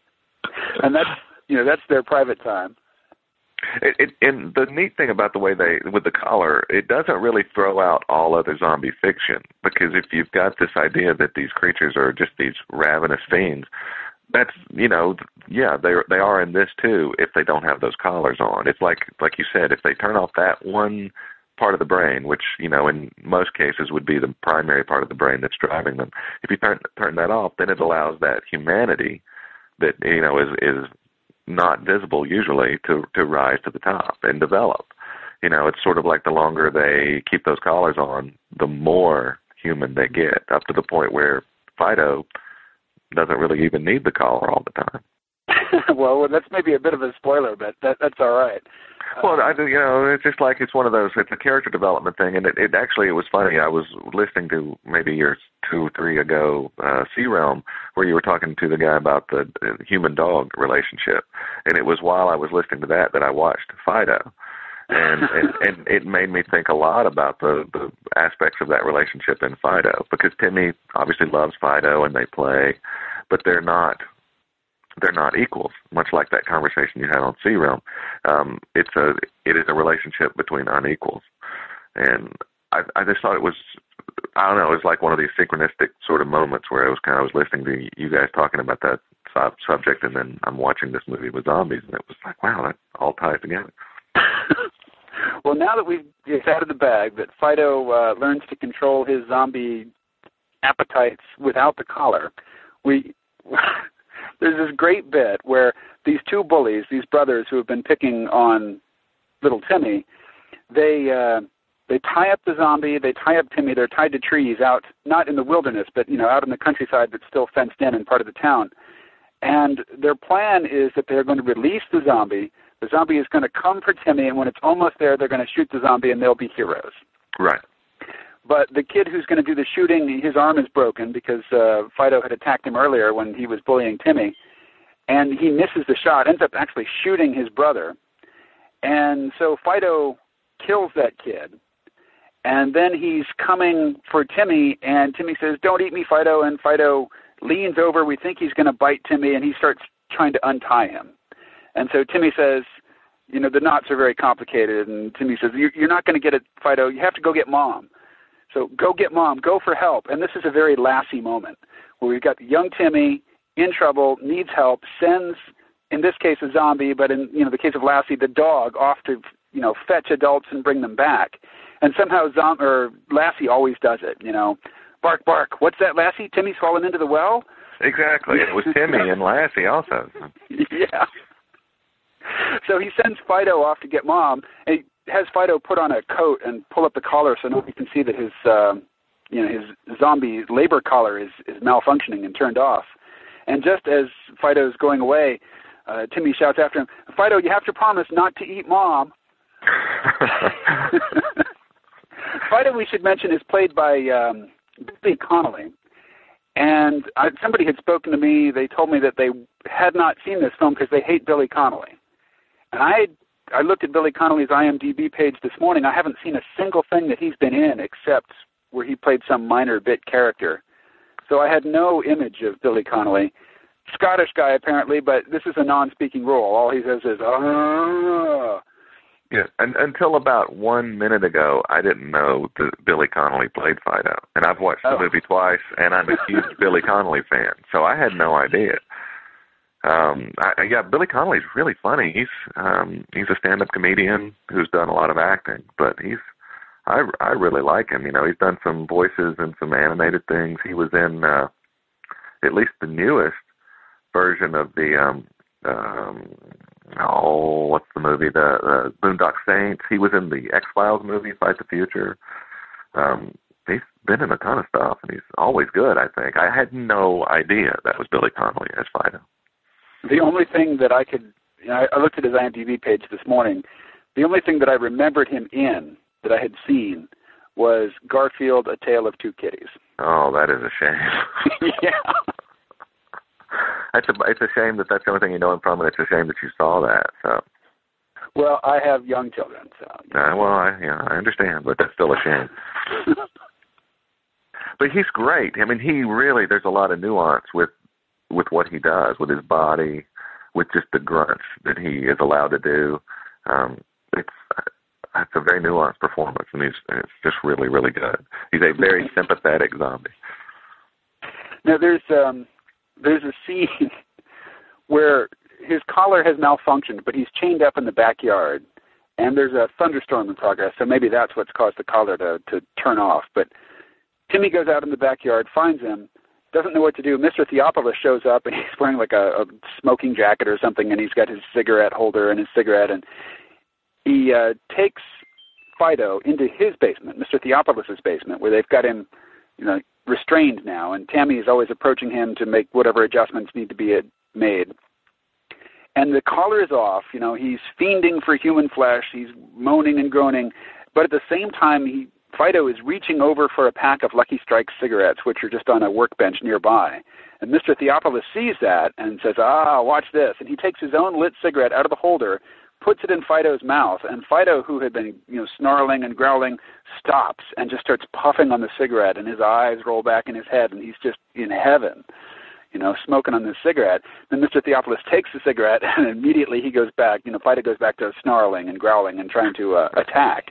And that's, you know, that's their private time. It, it, and the neat thing about the way they, with the collar, it doesn't really throw out all other zombie fiction, because if you've got this idea that these creatures are just these ravenous fiends, that's, you know, yeah, they they are in this too if they don't have those collars on. It's like, like you said, if they turn off that one part of the brain, which, you know, in most cases would be the primary part of the brain that's driving them, if you turn, turn that off, then it allows that humanity that, you know, is is not visible usually to to rise to the top and develop. You know, it's sort of like the longer they keep those collars on, the more human they get, up to the point where Fido doesn't really even need the collar all the time. Well, that's maybe a bit of a spoiler, but that, that's all right. Well, I, you know, it's just like it's one of those, it's a character development thing, and it, it actually, it was funny. I was listening to maybe years two or three ago, uh, Sea Realm, where you were talking to the guy about the, the human-dog relationship, and it was while I was listening to that that I watched Fido, and, and, and it made me think a lot about the, the aspects of that relationship in Fido, because Timmy obviously loves Fido, and they play, but they're not they're not equals, much like that conversation you had on Sea Realm. Um, it's a, it is a relationship between unequals. And I, I just thought it was, I don't know, it was like one of these synchronistic sort of moments where I was kind of was listening to you guys talking about that sub- subject, and then I'm watching this movie with zombies, and it was like, wow, that all ties together. Well, now that we've it's out of the bag that Fido uh, learns to control his zombie appetites without the collar, we... there's this great bit where these two bullies, these brothers who have been picking on little Timmy, they uh, they tie up the zombie, they tie up Timmy, they're tied to trees out, not in the wilderness, but, you know, out in the countryside that's still fenced in and part of the town. And their plan is that they're going to release the zombie. The zombie is going to come for Timmy, and when it's almost there, they're going to shoot the zombie, and they'll be heroes. Right. But the kid who's going to do the shooting, his arm is broken because uh, Fido had attacked him earlier when he was bullying Timmy, and he misses the shot, ends up actually shooting his brother. And so Fido kills that kid, and then he's coming for Timmy, and Timmy says, "Don't eat me, Fido," and Fido leans over. We think he's going to bite Timmy, and he starts trying to untie him. And so Timmy says, you know, the knots are very complicated, and Timmy says, you're not going to get it, Fido. You have to go get Mom. So go get Mom, go for help. And this is a very Lassie moment where we've got young Timmy in trouble, needs help, sends, in this case, a zombie, but in, you know, the case of Lassie, the dog off to, you know, fetch adults and bring them back. And somehow Zom- or Lassie always does it, you know. Bark, bark. What's that, Lassie? Timmy's fallen into the well? Exactly. It was Timmy and Lassie also. Yeah. So he sends Fido off to get Mom, and he has Fido put on a coat and pull up the collar so nobody can see that his, uh, you know, his zombie labor collar is, is malfunctioning and turned off. And just as Fido's going away, uh, Timmy shouts after him, "Fido, you have to promise not to eat Mom." Fido, we should mention, is played by um, Billy Connolly. And I, somebody had spoken to me. They told me that they had not seen this film because they hate Billy Connolly. And I I looked at Billy Connolly's I M D B page this morning. I haven't seen a single thing that he's been in except where he played some minor bit character. So I had no image of Billy Connolly. Scottish guy, apparently, but this is a non-speaking role. All he says is, "Ah." Yeah, and until about one minute ago, I didn't know that Billy Connolly played Fido. And I've watched the oh. movie twice, and I'm a huge Billy Connolly fan, so I had no idea. Um, I, yeah, Billy Connolly's really funny. He's um, he's a stand-up comedian who's done a lot of acting, but he's I, I really like him. You know, he's done some voices and some animated things. He was in uh, at least the newest version of the um, um, oh, what's the movie? The, the Boondock Saints. He was in the X-Files movie, Fight the Future. Um, he's been in a ton of stuff, and he's always good, I think. I had no idea that was Billy Connolly as Fido. The only thing that I could you know, I, I looked at his IMDb page this morning. The only thing that I remembered him in that I had seen was Garfield, A Tale of Two Kitties. Oh, that is a shame. Yeah. It's a, it's a shame that that's the only thing you know him from, and it's a shame that you saw that. So. Well, I have young children, so. Uh, well, I, yeah, I understand, but that's still a shame. But he's great. I mean, he really, there's a lot of nuance with with what he does, with his body, with just the grunts that he is allowed to do. Um, it's it's a very nuanced performance, and he's it's just really, really good. He's a very sympathetic zombie. Now, there's um, there's a scene where his collar has malfunctioned, but he's chained up in the backyard, and there's a thunderstorm in progress, so maybe that's what's caused the collar to, to turn off. But Timmy goes out in the backyard, finds him, doesn't know what to do. Mister Theopolis shows up, and he's wearing like a, a smoking jacket or something, and he's got his cigarette holder and his cigarette, and he uh, takes Fido into his basement, Mister Theopolis' basement, where they've got him, you know, restrained now, and Tammy is always approaching him to make whatever adjustments need to be made. And the collar is off, you know, he's fiending for human flesh, he's moaning and groaning, but at the same time, he, Fido is reaching over for a pack of Lucky Strike cigarettes, which are just on a workbench nearby. And Mister Theopolis sees that and says, ah, watch this. And he takes his own lit cigarette out of the holder, puts it in Fido's mouth, and Fido, who had been, you know, snarling and growling, stops and just starts puffing on the cigarette, and his eyes roll back in his head, and he's just in heaven, you know, smoking on this cigarette. Then Mister Theopolis takes the cigarette, and immediately he goes back, you know, Fido goes back to snarling and growling and trying to uh, attack.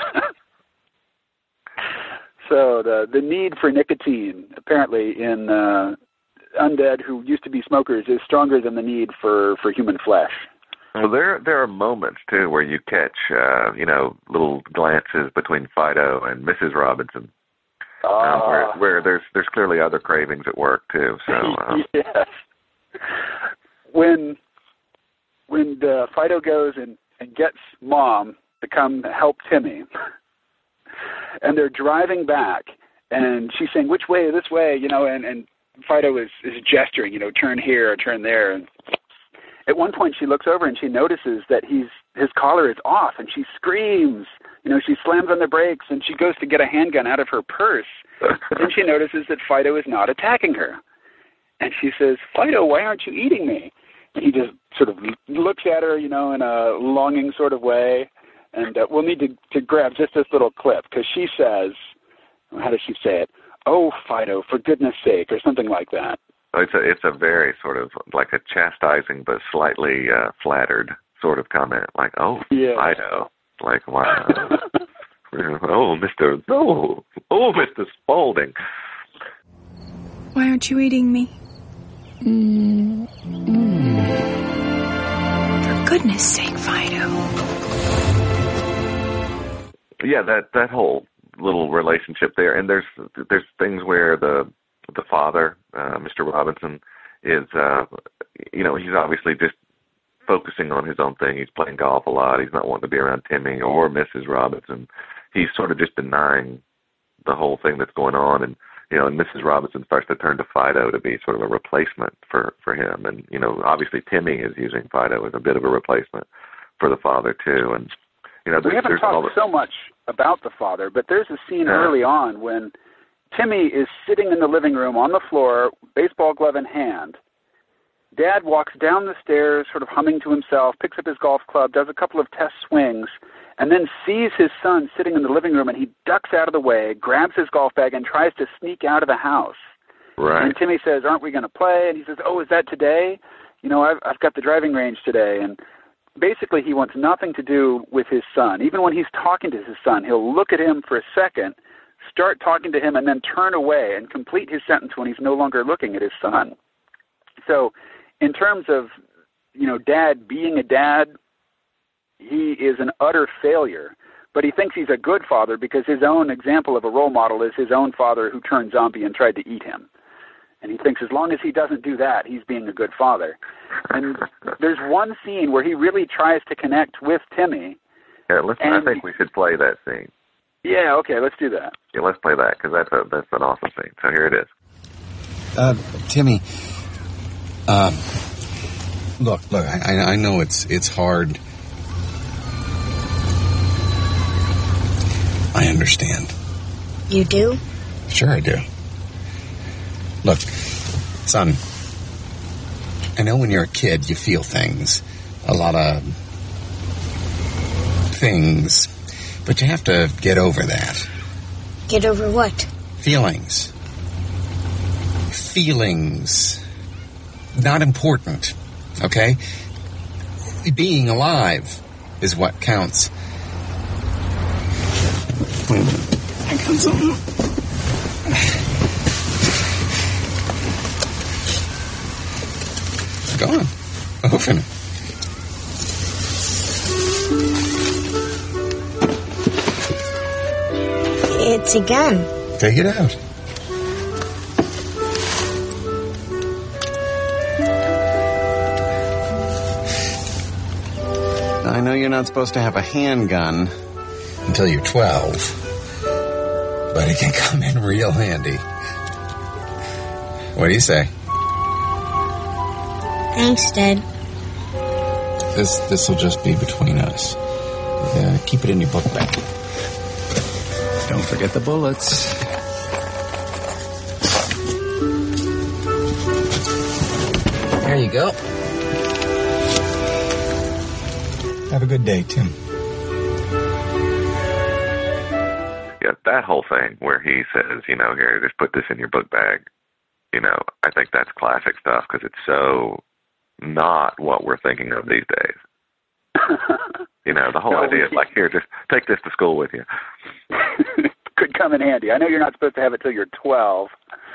So the the need for nicotine, apparently, in uh, undead who used to be smokers is stronger than the need for, for human flesh. Well, there there are moments, too, where you catch, uh, you know, little glances between Fido and Missus Robinson, uh, uh, where, where there's there's clearly other cravings at work, too. So um. Yes. When, when uh, Fido goes and, and gets Mom to come help Timmy, and they're driving back, and she's saying, which way, this way, you know, and, and Fido is, is gesturing, you know, turn here or turn there. And at one point she looks over and she notices that he's his collar is off, and she screams. You know, she slams on the brakes, and she goes to get a handgun out of her purse. Then she notices that Fido is not attacking her. And she says, Fido, why aren't you eating me? And he just sort of looks at her, you know, in a longing sort of way. And uh, we'll need to, to grab just this little clip, because she says, how does she say it? Oh, Fido, for goodness sake, or something like that. It's a it's a very sort of like a chastising but slightly uh, flattered sort of comment, like, oh, yeah. Fido, like, wow. Oh, Mister No, oh, Mister Spaulding. Why aren't you eating me? Mm. Mm. For goodness sake, Fido. Yeah, that that whole little relationship there, and there's there's things where the the father, uh, Mister Robinson, is uh, you know, he's obviously just focusing on his own thing. He's playing golf a lot. He's not wanting to be around Timmy or Missus Robinson. He's sort of just denying the whole thing that's going on, and you know, and Missus Robinson starts to turn to Fido to be sort of a replacement for for him, and you know, obviously Timmy is using Fido as a bit of a replacement for the father too, and. You know, we haven't talked so much about the father, but there's a scene yeah. early on when Timmy is sitting in the living room on the floor, baseball glove in hand. Dad walks down the stairs, sort of humming to himself, picks up his golf club, does a couple of test swings, and then sees his son sitting in the living room, and he ducks out of the way, grabs his golf bag, and tries to sneak out of the house. Right. And Timmy says, aren't we going to play? And he says, oh, is that today? You know, I've, I've got the driving range today, and basically, he wants nothing to do with his son. Even when he's talking to his son, he'll look at him for a second, start talking to him, and then turn away and complete his sentence when he's no longer looking at his son. So in terms of, you know, Dad being a dad, he is an utter failure. But he thinks he's a good father because his own example of a role model is his own father who turned zombie and tried to eat him. And he thinks as long as he doesn't do that, he's being a good father. And there's one scene where he really tries to connect with Timmy. Yeah, listen, I think we should play that scene. Yeah, okay, let's do that. Yeah, let's play that, because that's, a, that's an awesome scene. So here it is. Uh, Timmy, uh, Look, look, I, I know it's it's hard. I understand. You do? Sure I do. Look, son, I know when you're a kid you feel things. A lot of things. But you have to get over that. Get over what? Feelings. Feelings. Not important. Okay? Being alive is what counts. Wait a minute. I got something. Go on. Open it. It's a gun. Take it out. I know you're not supposed to have a handgun until you're twelve, but it can come in real handy. What do you say? Thanks, Dad. This this will just be between us. Uh, keep it in your book bag. Don't forget the bullets. There you go. Have a good day, Tim. Yeah, that whole thing where he says, you know, here, just put this in your book bag. You know, I think that's classic stuff because it's so not what we're thinking of these days. You know, the whole no, idea is like, here, just take this to school with you. Could come in handy. I know you're not supposed to have it till you're twelve,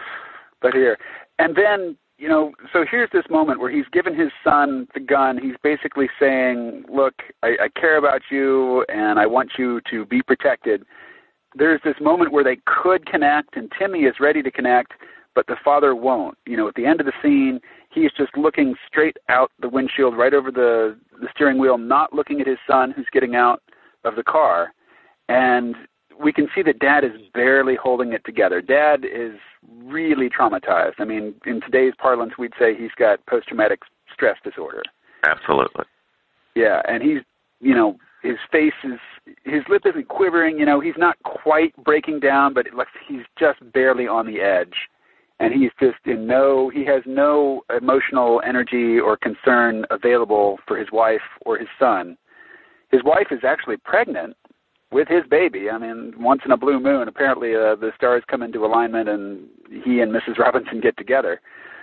but here. And then, you know, so here's this moment where he's given his son the gun. He's basically saying, look, I, I care about you, and I want you to be protected. There's this moment where they could connect, and Timmy is ready to connect, but the father won't. You know, at the end of the scene, he's just looking straight out the windshield, right over the, the steering wheel, not looking at his son who's getting out of the car. And we can see that Dad is barely holding it together. Dad is really traumatized. I mean, in today's parlance, we'd say he's got post-traumatic stress disorder. Absolutely. Yeah, and he's, you know, his face is, his lip isn't quivering, you know, he's not quite breaking down, but it looks, he's just barely on the edge. And he's just in no, he has no emotional energy or concern available for his wife or his son. His wife is actually pregnant with his baby. I mean, once in a blue moon, apparently uh, the stars come into alignment and he and Missus Robinson get together.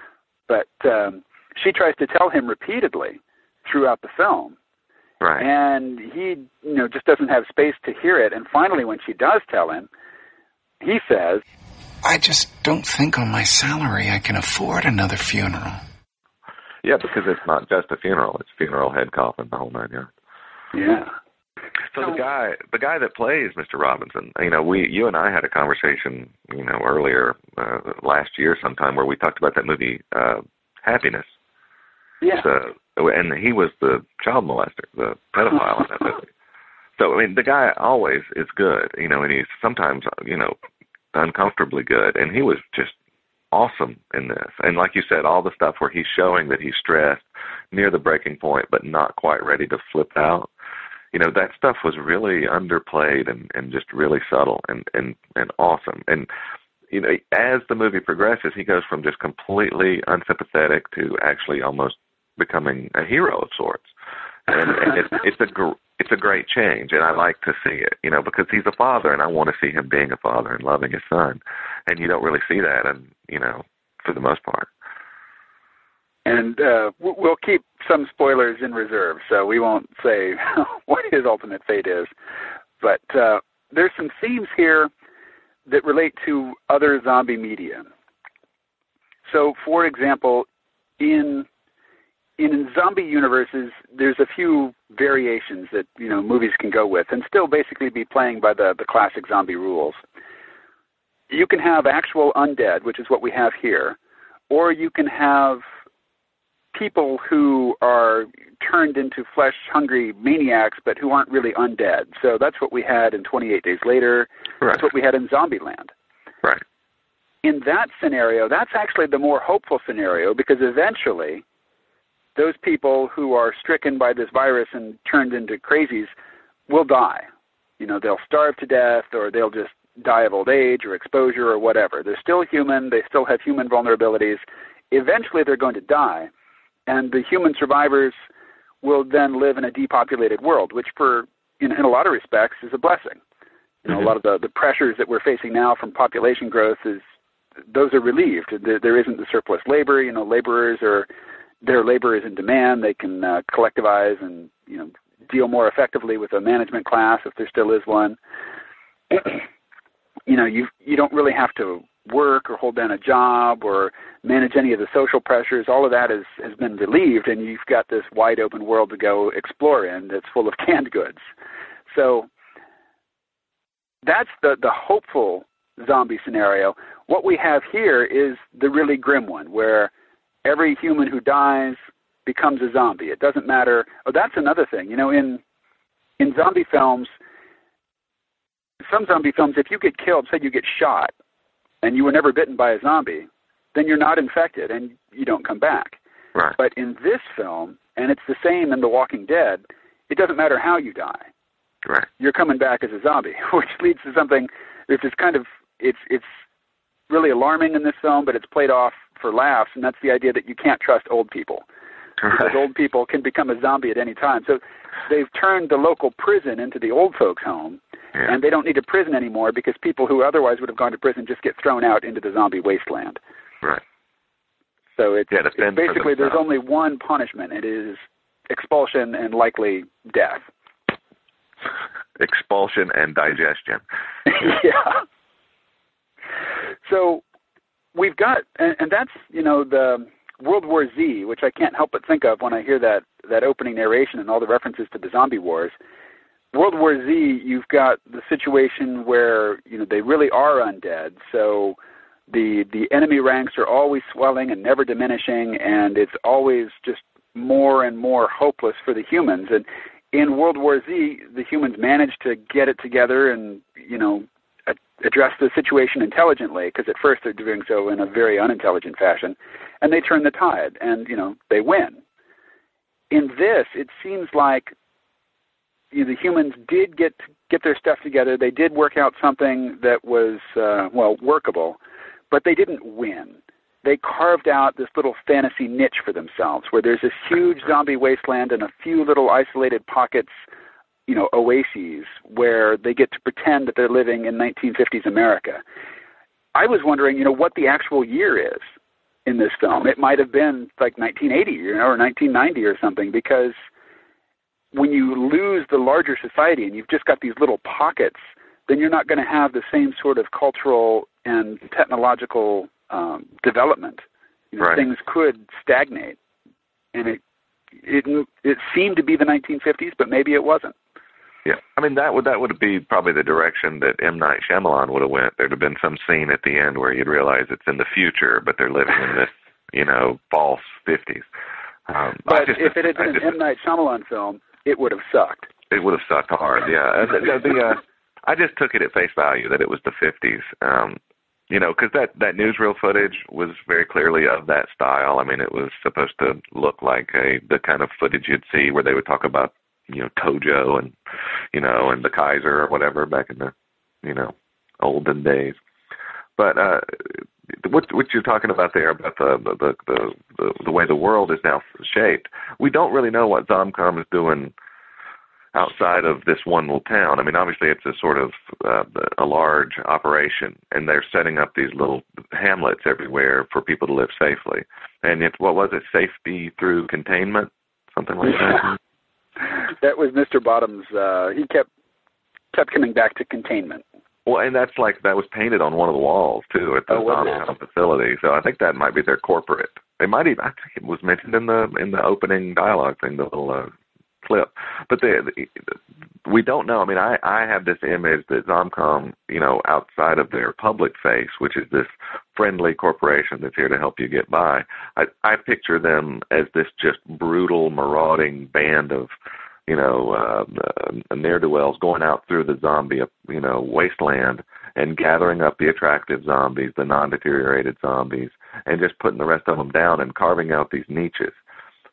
But um, she tries to tell him repeatedly throughout the film. Right. And he, you know, just doesn't have space to hear it. And finally, when she does tell him, he says, I just don't think on my salary I can afford another funeral. Yeah, because it's not just a funeral. It's funeral, head coffin, the whole nine yards. Yeah. So the guy, the guy that plays Mister Robinson, you know, we, you and I had a conversation, you know, earlier uh, last year sometime where we talked about that movie, uh, Happiness. Yeah. So, and he was the child molester, the pedophile in that movie. So, I mean, the guy always is good, you know, and he's sometimes, you know, uncomfortably good, and he was just awesome in this. And like you said, all the stuff where he's showing that he's stressed, near the breaking point, but not quite ready to flip out. You know, that stuff was really underplayed and, and just really subtle and, and, and awesome. And, you know, as the movie progresses, he goes from just completely unsympathetic to actually almost becoming a hero of sorts. And, and it's, it's a gr- it's a great change, and I like to see it, you know, because he's a father, and I want to see him being a father and loving his son. And you don't really see that, and you know, for the most part. And uh, we'll keep some spoilers in reserve, so we won't say what his ultimate fate is. But uh, there's some themes here that relate to other zombie media. So, for example, in in zombie universes, there's a few variations that, you know, movies can go with and still basically be playing by the, the classic zombie rules. You can have actual undead, which is what we have here, or you can have people who are turned into flesh-hungry maniacs but who aren't really undead. So that's what we had in twenty-eight Days Later. Right. That's what we had in Zombieland. Right. In that scenario, that's actually the more hopeful scenario because eventually those people who are stricken by this virus and turned into crazies will die. You know, they'll starve to death, or they'll just die of old age or exposure or whatever. They're still human. They still have human vulnerabilities. Eventually they're going to die, and the human survivors will then live in a depopulated world, which for, in, in a lot of respects, is a blessing. You know, mm-hmm. a lot of the, the pressures that we're facing now from population growth, is those are relieved. There, there isn't the surplus labor. You know, laborers are, their labor is in demand. They can uh, collectivize and, you know, deal more effectively with a management class, if there still is one. You know, you you don't really have to work or hold down a job or manage any of the social pressures. All of that is, has been relieved, and you've got this wide open world to go explore in that's full of canned goods. So that's the, the hopeful zombie scenario. What we have here is the really grim one, where every human who dies becomes a zombie. It doesn't matter. Oh, that's another thing. You know, in in zombie films, some zombie films, if you get killed, say you get shot, and you were never bitten by a zombie, then you're not infected and you don't come back. Right. But in this film, and it's the same in The Walking Dead, it doesn't matter how you die. Right. You're coming back as a zombie, which leads to something which is kind of, it's it's really alarming in this film, but it's played off for laughs, and that's the idea that you can't trust old people. Right. Because old people can become a zombie at any time. So they've turned the local prison into the old folks' home, yeah. and they don't need a prison anymore because people who otherwise would have gone to prison just get thrown out into the zombie wasteland. Right. So it's, yeah, it's basically there's only one punishment. It is expulsion and likely death. Expulsion and digestion. Yeah. So we've got, and, and that's, you know, the World War Z, which I can't help but think of when I hear that, that opening narration and all the references to the zombie wars. World War Z, you've got the situation where, you know, they really are undead. So the the enemy ranks are always swelling and never diminishing, and it's always just more and more hopeless for the humans. And in World War Z, the humans managed to get it together and, you know, address the situation intelligently, because at first they're doing so in a very unintelligent fashion, and they turn the tide, and, you know, they win. In this, it seems like, you know, the humans did get get their stuff together. They did work out something that was, uh, well, workable, but they didn't win. They carved out this little fantasy niche for themselves, where there's this huge zombie wasteland and a few little isolated pockets, you know, oases where they get to pretend that they're living in nineteen fifties America. I was wondering, you know, what the actual year is in this film. It might have been like nineteen eighty, you know, or nineteen ninety or something, because when you lose the larger society and you've just got these little pockets, then you're not going to have the same sort of cultural and technological um, development. You know, right. Things could stagnate, and it, it it seemed to be the nineteen fifties, but maybe it wasn't. Yeah, I mean that would that would be probably the direction that M. Night Shyamalan would have went. There'd have been some scene at the end where you'd realize it's in the future, but they're living in this, you know, false fifties. Um, but just, if it had been just, an M. Night Shyamalan film, it would have sucked. It would have sucked hard. Yeah, the, the, uh, I just took it at face value that it was the fifties. Um, you know, because that that newsreel footage was very clearly of that style. I mean, it was supposed to look like a the kind of footage you'd see where they would talk about, you know, Tojo and, you know, and the Kaiser or whatever back in the, you know, olden days. But uh, what what you're talking about there about the the, the the the way the world is now shaped, we don't really know what Zomcom is doing outside of this one little town. I mean, obviously it's a sort of uh, a large operation, and they're setting up these little hamlets everywhere for people to live safely. And it's, what was it, safety through containment, something like that? That was Mister Bottom's, uh, he kept kept coming back to containment. Well, and that's like, that was painted on one of the walls, too, at the oh, Zomcom facility. So I think that might be their corporate. They might even, I think it was mentioned in the in the opening dialogue thing, the little uh, clip. But they, the, we don't know. I mean, I, I have this image that Zomcom, you know, outside of their public face, which is this friendly corporation that's here to help you get by, I, I picture them as this just brutal, marauding band of, you know, uh, uh, ne'er-do-wells going out through the zombie, you know, wasteland and gathering up the attractive zombies, the non-deteriorated zombies, and just putting the rest of them down and carving out these niches.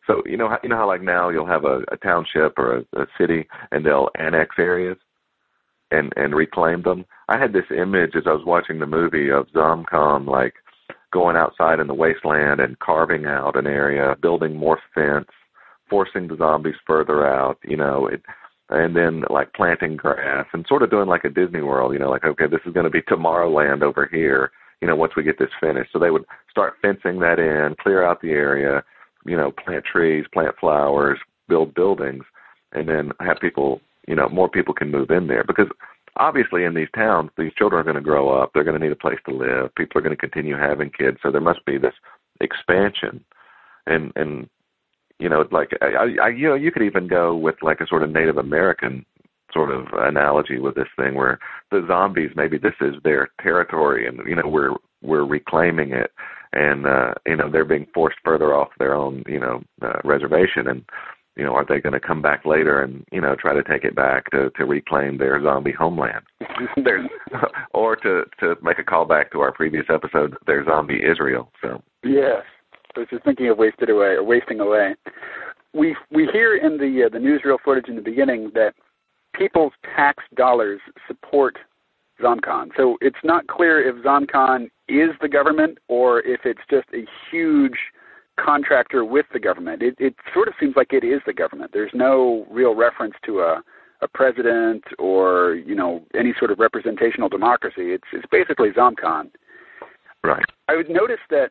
So you know how you know how like now you'll have a, a township or a, a city and they'll annex areas and and reclaim them. I had this image as I was watching the movie of Zomcom, like going outside in the wasteland and carving out an area, building more fence, forcing the zombies further out, you know, it, and then like planting grass and sort of doing like a Disney World, you know, like, okay, this is going to be Tomorrowland over here, you know, once we get this finished. So they would start fencing that in, clear out the area, you know, plant trees, plant flowers, build buildings, and then have people, you know, more people can move in there. Because obviously in these towns, these children are going to grow up. They're going to need a place to live. People are going to continue having kids. So there must be this expansion. And, and you know, like, I, I, you know, you could even go with like a sort of Native American sort of analogy with this thing where the zombies, maybe this is their territory and, you know, we're, we're reclaiming it. And, uh, you know, they're being forced further off their own, you know, uh, reservation. And, you know, are they going to come back later and, you know, try to take it back to, to reclaim their zombie homeland? There's, or to, to make a callback to our previous episode, their zombie Israel. So yes, I was just thinking of wasted away or wasting away. We we hear in the uh, the newsreel footage in the beginning that people's tax dollars support Zomcon. So it's not clear if Zomcon is the government or if it's just a huge contractor with the government. It, it sort of seems like it is the government. There's no real reference to a, a president or, you know, any sort of representational democracy. It's it's basically Zomcon. Right. I would notice that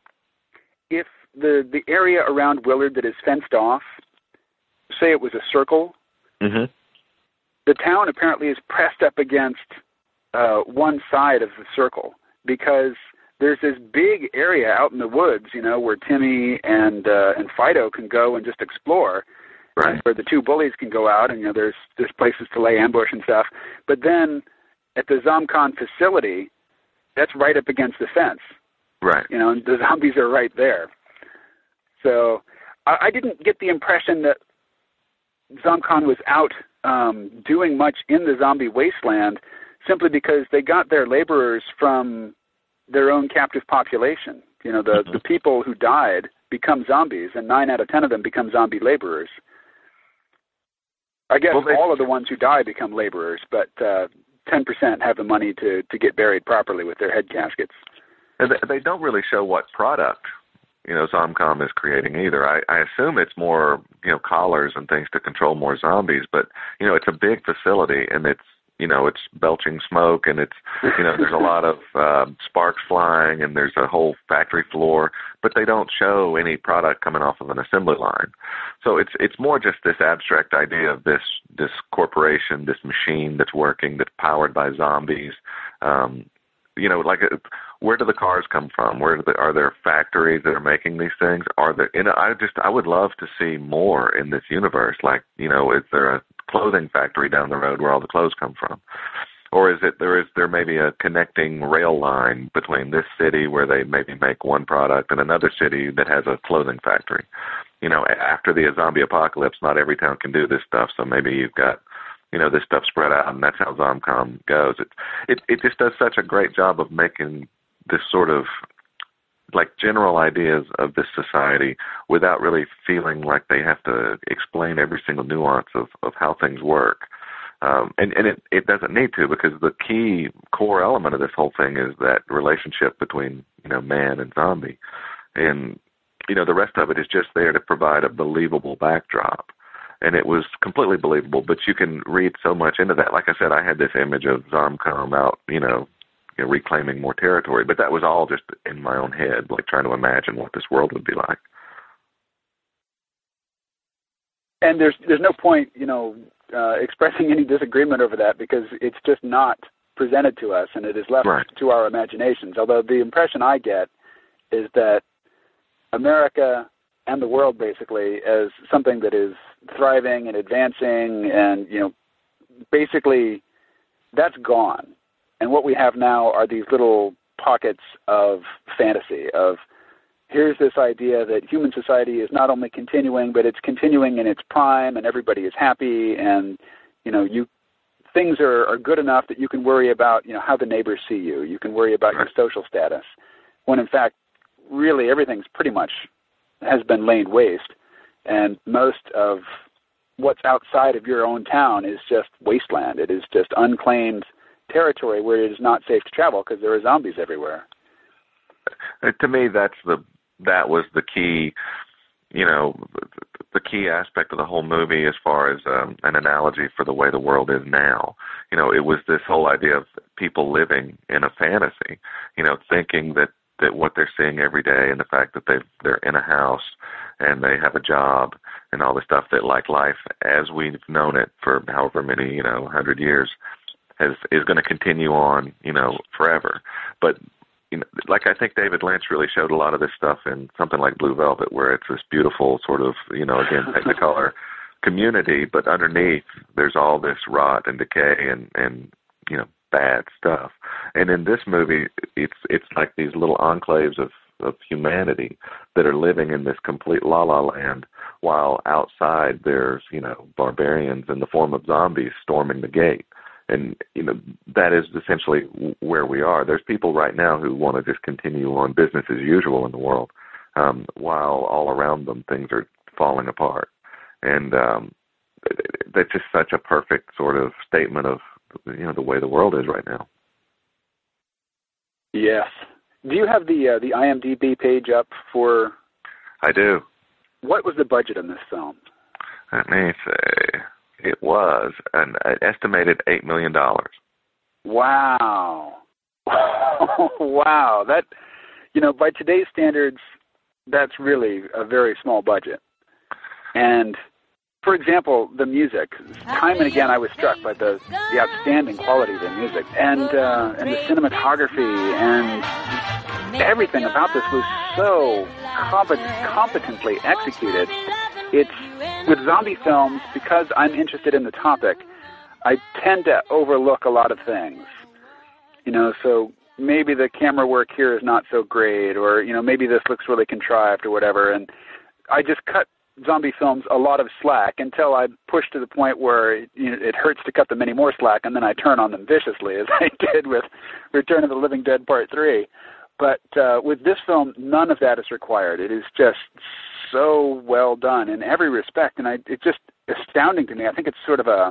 if the the area around Willard that is fenced off, say it was a circle, mm-hmm. the town apparently is pressed up against uh, one side of the circle because there's this big area out in the woods, you know, where Timmy and uh, and Fido can go and just explore, right. where the two bullies can go out, and you know, there's there's places to lay ambush and stuff. But then at the Zomcon facility, that's right up against the fence, right? You know, and the zombies are right there. So I, I didn't get the impression that Zomcon was out um, doing much in the zombie wasteland, simply because they got their laborers from their own captive population. You know, the, mm-hmm. the people who died become zombies, and nine out of ten of them become zombie laborers. I guess well, they, all of the ones who die become laborers, but uh, ten percent have the money to, to get buried properly with their head caskets. And they, they don't really show what product, you know, Zomcom is creating either. I, I assume it's more, you know, collars and things to control more zombies, but, you know, it's a big facility, and it's, you know, it's belching smoke, and it's, you know, there's a lot of uh, sparks flying, and there's a whole factory floor, but they don't show any product coming off of an assembly line. So it's it's more just this abstract idea of this this corporation, this machine that's working, that's powered by zombies. Um, you know, like, a, where do the cars come from? Where do the, are there factories that are making these things? Are there? You know, I just I would love to see more in this universe. Like, you know, is there a clothing factory down the road where all the clothes come from? Or is it there is there maybe a connecting rail line between this city where they maybe make one product and another city that has a clothing factory? You know, after the zombie apocalypse, not every town can do this stuff, so maybe you've got, you know, this stuff spread out, and that's how Zomcom goes. It it it just does such a great job of making this sort of like general ideas of this society without really feeling like they have to explain every single nuance of, of how things work. Um, and and it, it doesn't need to, because the key core element of this whole thing is that relationship between, you know, man and zombie. And, you know, the rest of it is just there to provide a believable backdrop. And it was completely believable, but you can read so much into that. Like I said, I had this image of Zomcom out, you know, You know, reclaiming more territory, but that was all just in my own head, like trying to imagine what this world would be like. And there's there's no point, you know, uh, expressing any disagreement over that, because it's just not presented to us, and it is left right. to our imaginations. Although the impression I get is that America and the world, basically, as something that is thriving and advancing, and, you know, basically that's gone. And what we have now are these little pockets of fantasy, of here's this idea that human society is not only continuing, but it's continuing in its prime, and everybody is happy, and, you know, you things are, are good enough that you can worry about, you know, how the neighbors see you. You can worry about your social status, when in fact, really everything's pretty much has been laid waste. And most of what's outside of your own town is just wasteland. It is just unclaimed territory where it is not safe to travel because there are zombies everywhere. Uh, to me, that's the that was the key, you know, the key aspect of the whole movie as far as um, an analogy for the way the world is now. You know, it was this whole idea of people living in a fantasy, you know, thinking that, that what they're seeing every day and the fact that they they're in a house and they have a job and all the stuff that, like, life as we've known it for however many, you know, hundred years has is going to continue on, you know, forever. But you know, like I think David Lynch really showed a lot of this stuff in something like Blue Velvet, where it's this beautiful sort of, you know, again, Technicolor community, but underneath there's all this rot and decay and, and, you know, bad stuff. And in this movie, it's it's like these little enclaves of, of humanity that are living in this complete la-la land, while outside there's, you know, barbarians in the form of zombies storming the gate. And, you know, that is essentially where we are. There's people right now who want to just continue on business as usual in the world, um, while all around them things are falling apart. And um, that's just such a perfect sort of statement of, you know, the way the world is right now. Yes. Do you have the uh, the I M D B page up for... I do. What was the budget on this film? Let me say... It was an, an estimated eight million dollars. Wow. Wow. That, you know, by today's standards, that's really a very small budget. And, for example, the music. Time and again I was struck by the, the outstanding quality of the music. And, uh, and the cinematography and everything about this was so compet- competently executed. It's, with zombie films, because I'm interested in the topic, I tend to overlook a lot of things. You know, so maybe the camera work here is not so great, or, you know, maybe this looks really contrived or whatever, and I just cut zombie films a lot of slack until I push to the point where it, you know, it hurts to cut them any more slack, and then I turn on them viciously, as I did with Return of the Living Dead Part three. But uh, with this film, none of that is required. It is just so well done in every respect, and I, it's just astounding to me. I think it's sort of a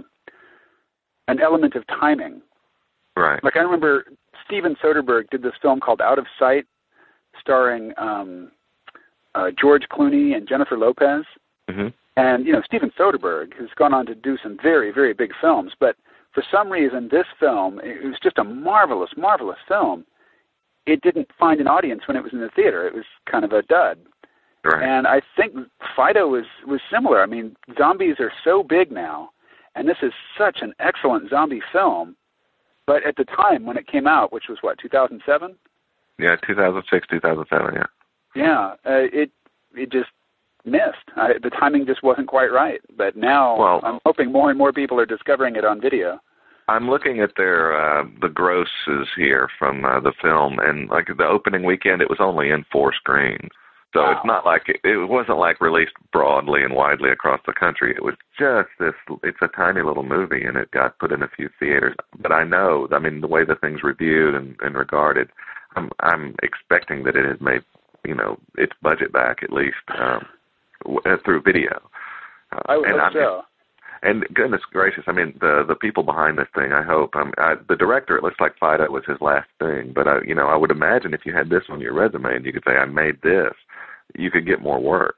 an element of timing. Right. Like I remember Steven Soderbergh did this film called Out of Sight, starring um, uh, George Clooney and Jennifer Lopez. Mm-hmm. And, you know, Steven Soderbergh has gone on to do some very, very big films, but for some reason this film, it was just a marvelous, marvelous film. It didn't find an audience when it was in the theater. It was kind of a dud. Right. And I think Fido was, was similar. I mean, zombies are so big now, and this is such an excellent zombie film. But at the time when it came out, which was, what, two thousand seven? Yeah, two thousand six, two thousand seven, yeah. Yeah, uh, it it just missed. I, the timing just wasn't quite right. But now well, I'm hoping more and more people are discovering it on video. I'm looking at their uh, the grosses here from uh, the film, and like the opening weekend, it was only in four screens. So wow. It's not like it, it wasn't like released broadly and widely across the country. It was just this. It's a tiny little movie, and it got put in a few theaters. But I know, I mean, the way the thing's reviewed and, and regarded, I'm I'm expecting that it has made, you know, its budget back at least um, w- through video. Uh, I would and hope so. And goodness gracious, I mean, the the people behind this thing, I hope. Um, I, the director, it looks like Fido was his last thing. But, I, you know, I would imagine if you had this on your resume and you could say, I made this, you could get more work.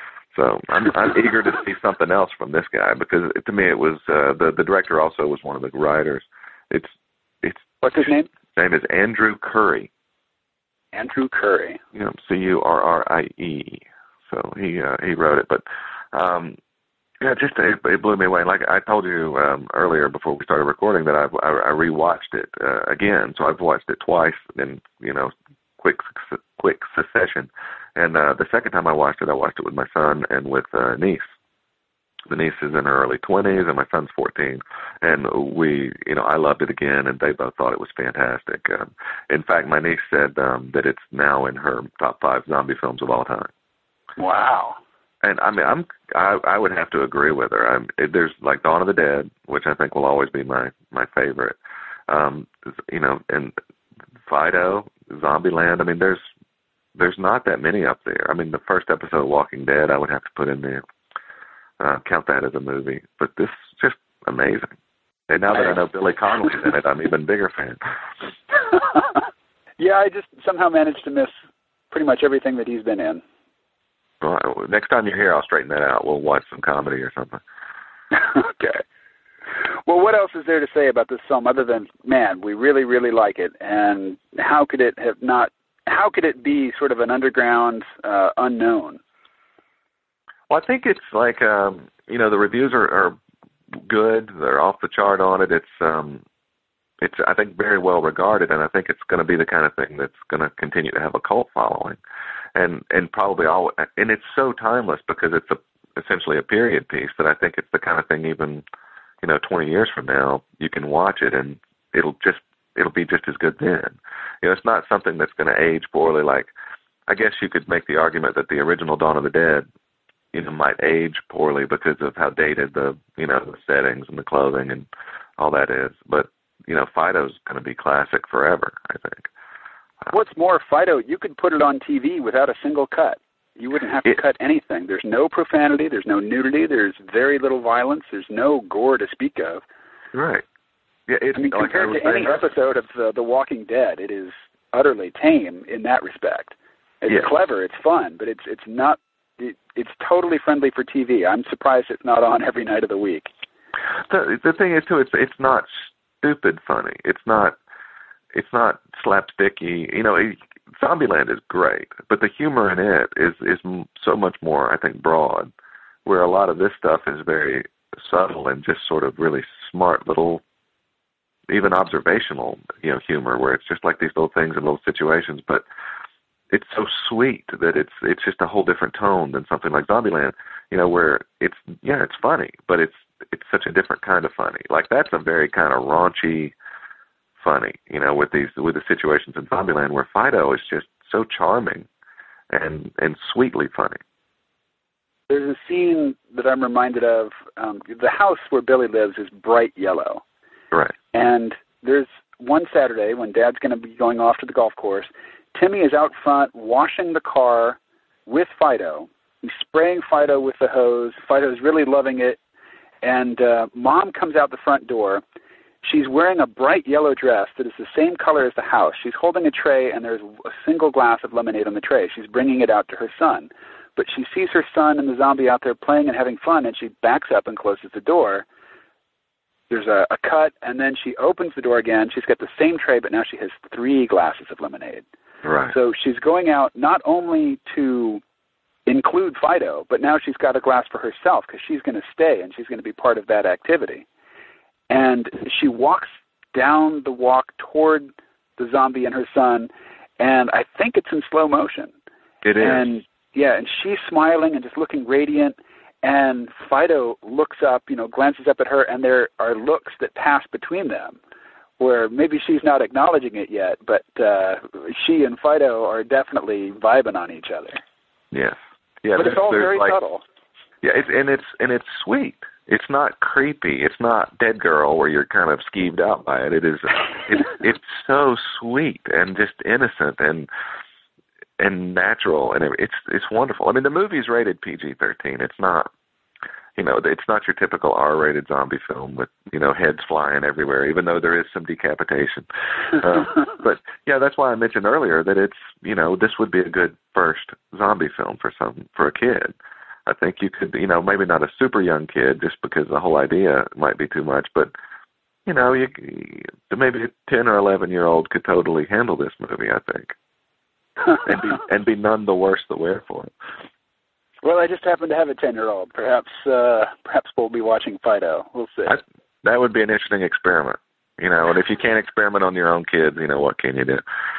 So I'm, I'm eager to see something else from this guy, because it, to me it was, uh, the, the director also was one of the writers. It's it's What's his name? His name is Andrew Curry. Andrew Curry. You know, C U R R I E. So he uh, he wrote it. But, um, yeah, just it, it blew me away. Like I told you um, earlier before we started recording that I, I, I rewatched it uh, again. So I've watched it twice in, you know, quick quick succession. And uh, the second time I watched it, I watched it with my son and with a uh, niece. The niece is in her early twenties, and my son's fourteen. And we, you know, I loved it again, and they both thought it was fantastic. Um, in fact, my niece said um, that it's now in her top five zombie films of all time. Wow. And I mean, I'm I, I would have to agree with her. I'm, it, there's like Dawn of the Dead, which I think will always be my my favorite. Um, you know, and Fido, Zombieland. I mean, there's there's not that many up there. I mean, the first episode of Walking Dead, I would have to put in there. uh, count that as a movie. But this is just amazing. And now that I know Billy Connolly's in it, I'm an even bigger fan. Yeah, I just somehow managed to miss pretty much everything that he's been in. Well, next time you're here, I'll straighten that out. We'll watch some comedy or something. Okay. Well, what else is there to say about this film other than, man, we really, really like it, and how could it have not, how could it be sort of an underground uh, unknown? Well, I think it's like, um, you know, the reviews are, are good. They're off the chart on it. It's, um, it's, I think, very well regarded, and I think it's going to be the kind of thing that's going to continue to have a cult following, and and probably all. And it's so timeless because it's a, essentially a period piece that I think it's the kind of thing even, you know, twenty years from now you can watch it and it'll just it'll be just as good then. You know, it's not something that's going to age poorly. Like, I guess you could make the argument that the original Dawn of the Dead, you know, might age poorly because of how dated the, you know, the settings and the clothing and all that is. But, you know, Fido's going to be classic forever, I think. Um, What's more, Fido, you could put it on T V without a single cut. You wouldn't have to it, cut anything. There's no profanity. There's no nudity. There's very little violence. There's no gore to speak of. Right. Yeah. It's, I mean, like compared I was to any saying, episode of uh, The Walking Dead, it is utterly tame in that respect. It's yes. clever. It's fun, but it's it's not. It, it's totally friendly for T V. I'm surprised it's not on every night of the week. The the thing is too, it's it's not stupid funny. It's not it's not slapsticky. You know, it, Zombieland is great, but the humor in it is is so much more, I think, broad. Where a lot of this stuff is very subtle and just sort of really smart little, even observational, you know, humor. Where it's just like these little things and little situations, but it's so sweet that it's it's just a whole different tone than something like Zombieland, you know, where it's, yeah, it's funny, but it's it's such a different kind of funny. Like, that's a very kind of raunchy funny, you know, with these with the situations in Zombieland, where Fido is just so charming and and sweetly funny. There's a scene that I'm reminded of. Um, the house where Billy lives is bright yellow. Right. And there's one Saturday when Dad's going to be going off to the golf course. Timmy is out front washing the car with Fido. He's spraying Fido with the hose. Fido's really loving it. And uh, Mom comes out the front door. She's wearing a bright yellow dress that is the same color as the house. She's holding a tray, and there's a single glass of lemonade on the tray. She's bringing it out to her son. But she sees her son and the zombie out there playing and having fun, and she backs up and closes the door. There's a, a cut, and then she opens the door again. She's got the same tray, but now she has three glasses of lemonade. Right. So she's going out not only to include Fido, but now she's got a glass for herself because she's going to stay and she's going to be part of that activity. And she walks down the walk toward the zombie and her son, and I think it's in slow motion. It is. And, yeah, and she's smiling and just looking radiant, and Fido looks up, you know, glances up at her, and there are looks that pass between them where maybe she's not acknowledging it yet, but uh, she and Fido are definitely vibing on each other. Yes. Yeah, but it's all very like, subtle. Yeah, it's, and it's and it's sweet. It's not creepy. It's not Dead Girl where you're kind of skeeved out by it. It is. It's it's so sweet and just innocent and and natural, and it's it's wonderful. I mean, the movie's rated P G thirteen. It's not, you know, it's not your typical R-rated zombie film with, you know, heads flying everywhere, even though there is some decapitation. Uh, but yeah, that's why I mentioned earlier that it's, you know, this would be a good first zombie film for some for a kid. I think you could, you know, maybe not a super young kid just because the whole idea might be too much, but, you know, you, maybe a ten or eleven year old could totally handle this movie, I think, and be and be none the worse the wherefore it. Well, I just happen to have a ten year old. Perhaps, uh, perhaps we'll be watching Fido. We'll see. I, that would be an interesting experiment, you know. And if you can't experiment on your own kids, you know, what can you do?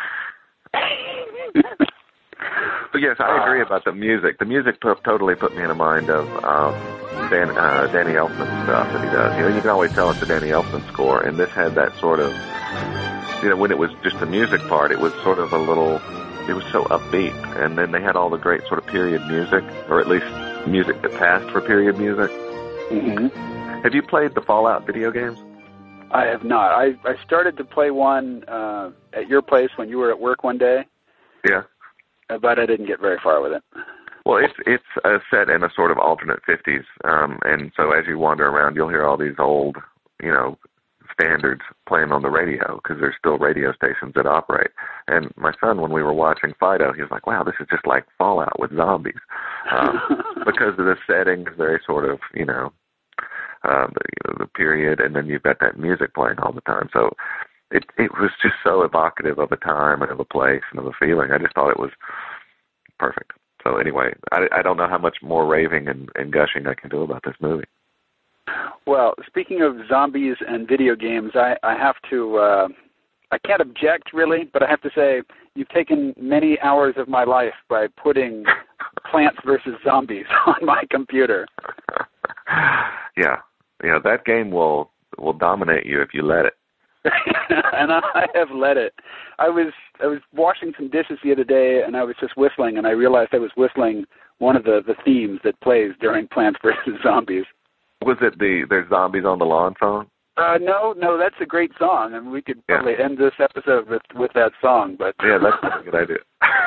But yes, I agree about the music. The music put, totally put me in a mind of um, Dan, uh, Danny Elfman stuff that he does. You know, you can always tell it's a Danny Elfman score, and this had that sort of, you know, when it was just the music part, it was sort of a little, it was so upbeat. And then they had all the great sort of period music, or at least music that passed for period music. Mm-hmm. Have you played the Fallout video games? I have not. I, I started to play one uh, at your place when you were at work one day. Yeah. But I didn't get very far with it. Well, it's it's uh, set in a sort of alternate fifties, um, and so as you wander around, you'll hear all these old, you know, standards playing on the radio because there's still radio stations that operate. And my son, when we were watching Fido, he was like, "Wow, this is just like Fallout with zombies," um, because of the setting is very sort of, you know, uh, the, you know, the period, and then you've got that music playing all the time. So it it was just so evocative of a time and of a place and of a feeling. I just thought it was perfect. So anyway, I, I don't know how much more raving and, and gushing I can do about this movie. Well, speaking of zombies and video games, I, I have to, uh, I can't object really, but I have to say you've taken many hours of my life by putting Plants versus Zombies on my computer. Yeah, yeah, that game will will dominate you if you let it. And I have let it. I was I was washing some dishes the other day, and I was just whistling, and I realized I was whistling one of the, the themes that plays during Plants versus Zombies. Was it the There's Zombies on the Lawn song? Uh, no, no, that's a great song, and we could probably yeah. end this episode with, with that song. But yeah, that's a good idea.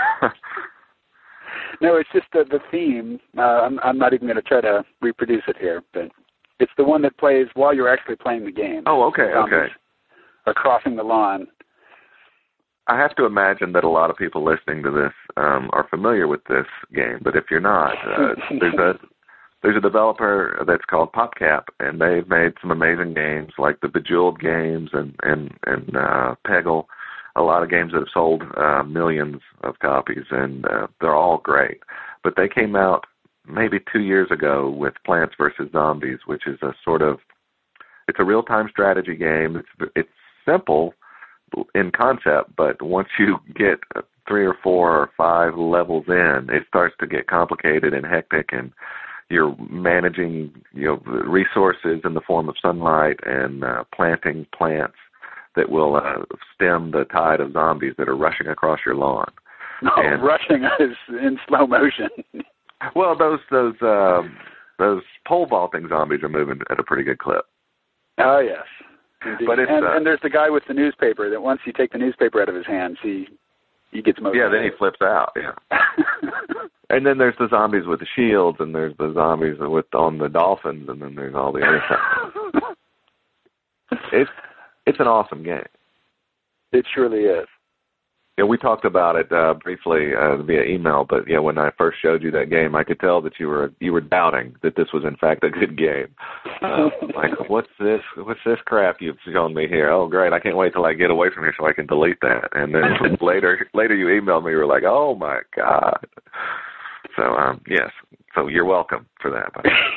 No, it's just the, the theme. Uh, I'm, I'm not even going to try to reproduce it here, but it's the one that plays while you're actually playing the game. Oh, okay, okay. Are crossing the lawn. I have to imagine that a lot of people listening to this um, are familiar with this game, but if you're not, uh, there's a there's a developer that's called PopCap, and they've made some amazing games like the Bejeweled games and and and uh, Peggle, a lot of games that have sold uh, millions of copies, and uh, they're all great. But they came out maybe two years ago with Plants versus Zombies, which is a sort of it's a real-time strategy game. It's it's simple in concept, but once you get three or four or five levels in, it starts to get complicated and hectic, and you're managing, you know, resources in the form of sunlight and uh, planting plants that will uh, stem the tide of zombies that are rushing across your lawn. No, and, rushing is in slow motion. Well, those those uh, those pole vaulting zombies are moving at a pretty good clip. Oh yes. Indeed. But it's, and, uh, and there's the guy with the newspaper that once you take the newspaper out of his hands, he he gets motivated. Yeah, then he flips out. Yeah. And then there's the zombies with the shields, and there's the zombies with on the dolphins, and then there's all the other stuff. It's it's an awesome game. It surely is. Yeah, we talked about it uh, briefly uh, via email, but yeah, when I first showed you that game, I could tell that you were you were doubting that this was in fact a good game. Uh, like, what's this? What's this crap you've shown me here? Oh, great! I can't wait till I get away from here so I can delete that. And then later, later you emailed me. You were like, oh my god. So um, yes, so you're welcome for that.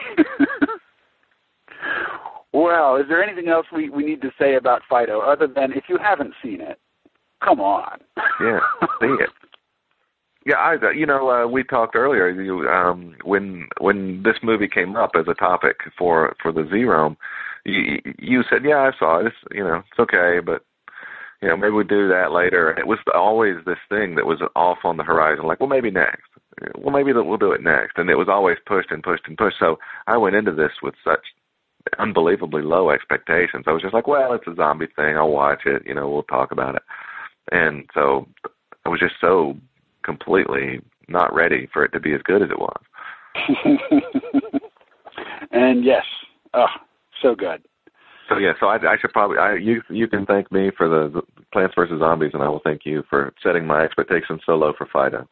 Well, is there anything else we, we need to say about Fido other than if you haven't seen it? Come on. Yeah, see it. Yeah, I, you know, uh, we talked earlier. You, um, when when this movie came up as a topic for for the Z-Rome, you, you said, "Yeah, I saw it. It's, you know, it's okay, but you know, maybe we'll do that later." And it was always this thing that was off on the horizon. Like, well, maybe next. Well, maybe we'll do it next. And it was always pushed and pushed and pushed. So I went into this with such unbelievably low expectations. I was just like, well, it's a zombie thing. I'll watch it. You know, we'll talk about it. And so I was just so completely not ready for it to be as good as it was. And yes, oh, so good. So yeah, so I, I should probably I, you you can thank me for the, the Plants versus Zombies, and I will thank you for setting my expectations so low for Fido.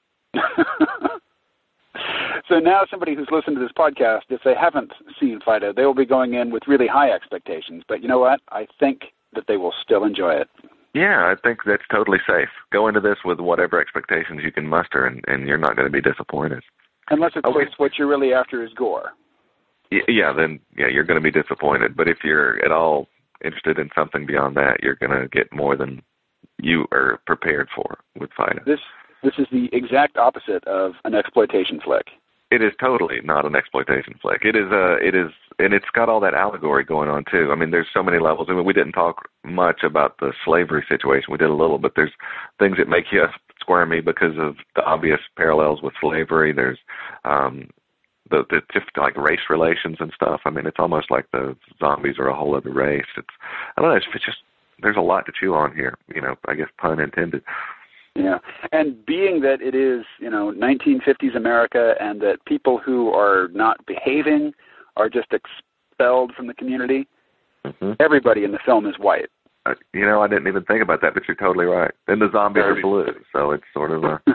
So now somebody who's listened to this podcast, if they haven't seen Fido, they will be going in with really high expectations. But you know what? I think that they will still enjoy it. Yeah, I think that's totally safe. Go into this with whatever expectations you can muster, and, and you're not going to be disappointed. Unless, of oh, course, what you're really after is gore. Yeah, then yeah, you're going to be disappointed. But if you're at all interested in something beyond that, you're going to get more than you are prepared for with Fido. This this is the exact opposite of an exploitation flick. It is totally not an exploitation flick. It is a, it is, and it's got all that allegory going on too. I mean, there's so many levels. I mean, we didn't talk much about the slavery situation. We did a little, but there's things that make you squirmy because of the obvious parallels with slavery. There's um, the, the just like race relations and stuff. I mean, it's almost like the zombies are a whole other race. It's, I don't know. It's, it's just there's a lot to chew on here. You know, I guess pun intended. Yeah, and being that it is, you know, nineteen fifties America, and that people who are not behaving are just expelled from the community, mm-hmm. everybody in the film is white. Uh, you know, I didn't even think about that, but you're totally right. And the zombies are blue, so it's sort of a...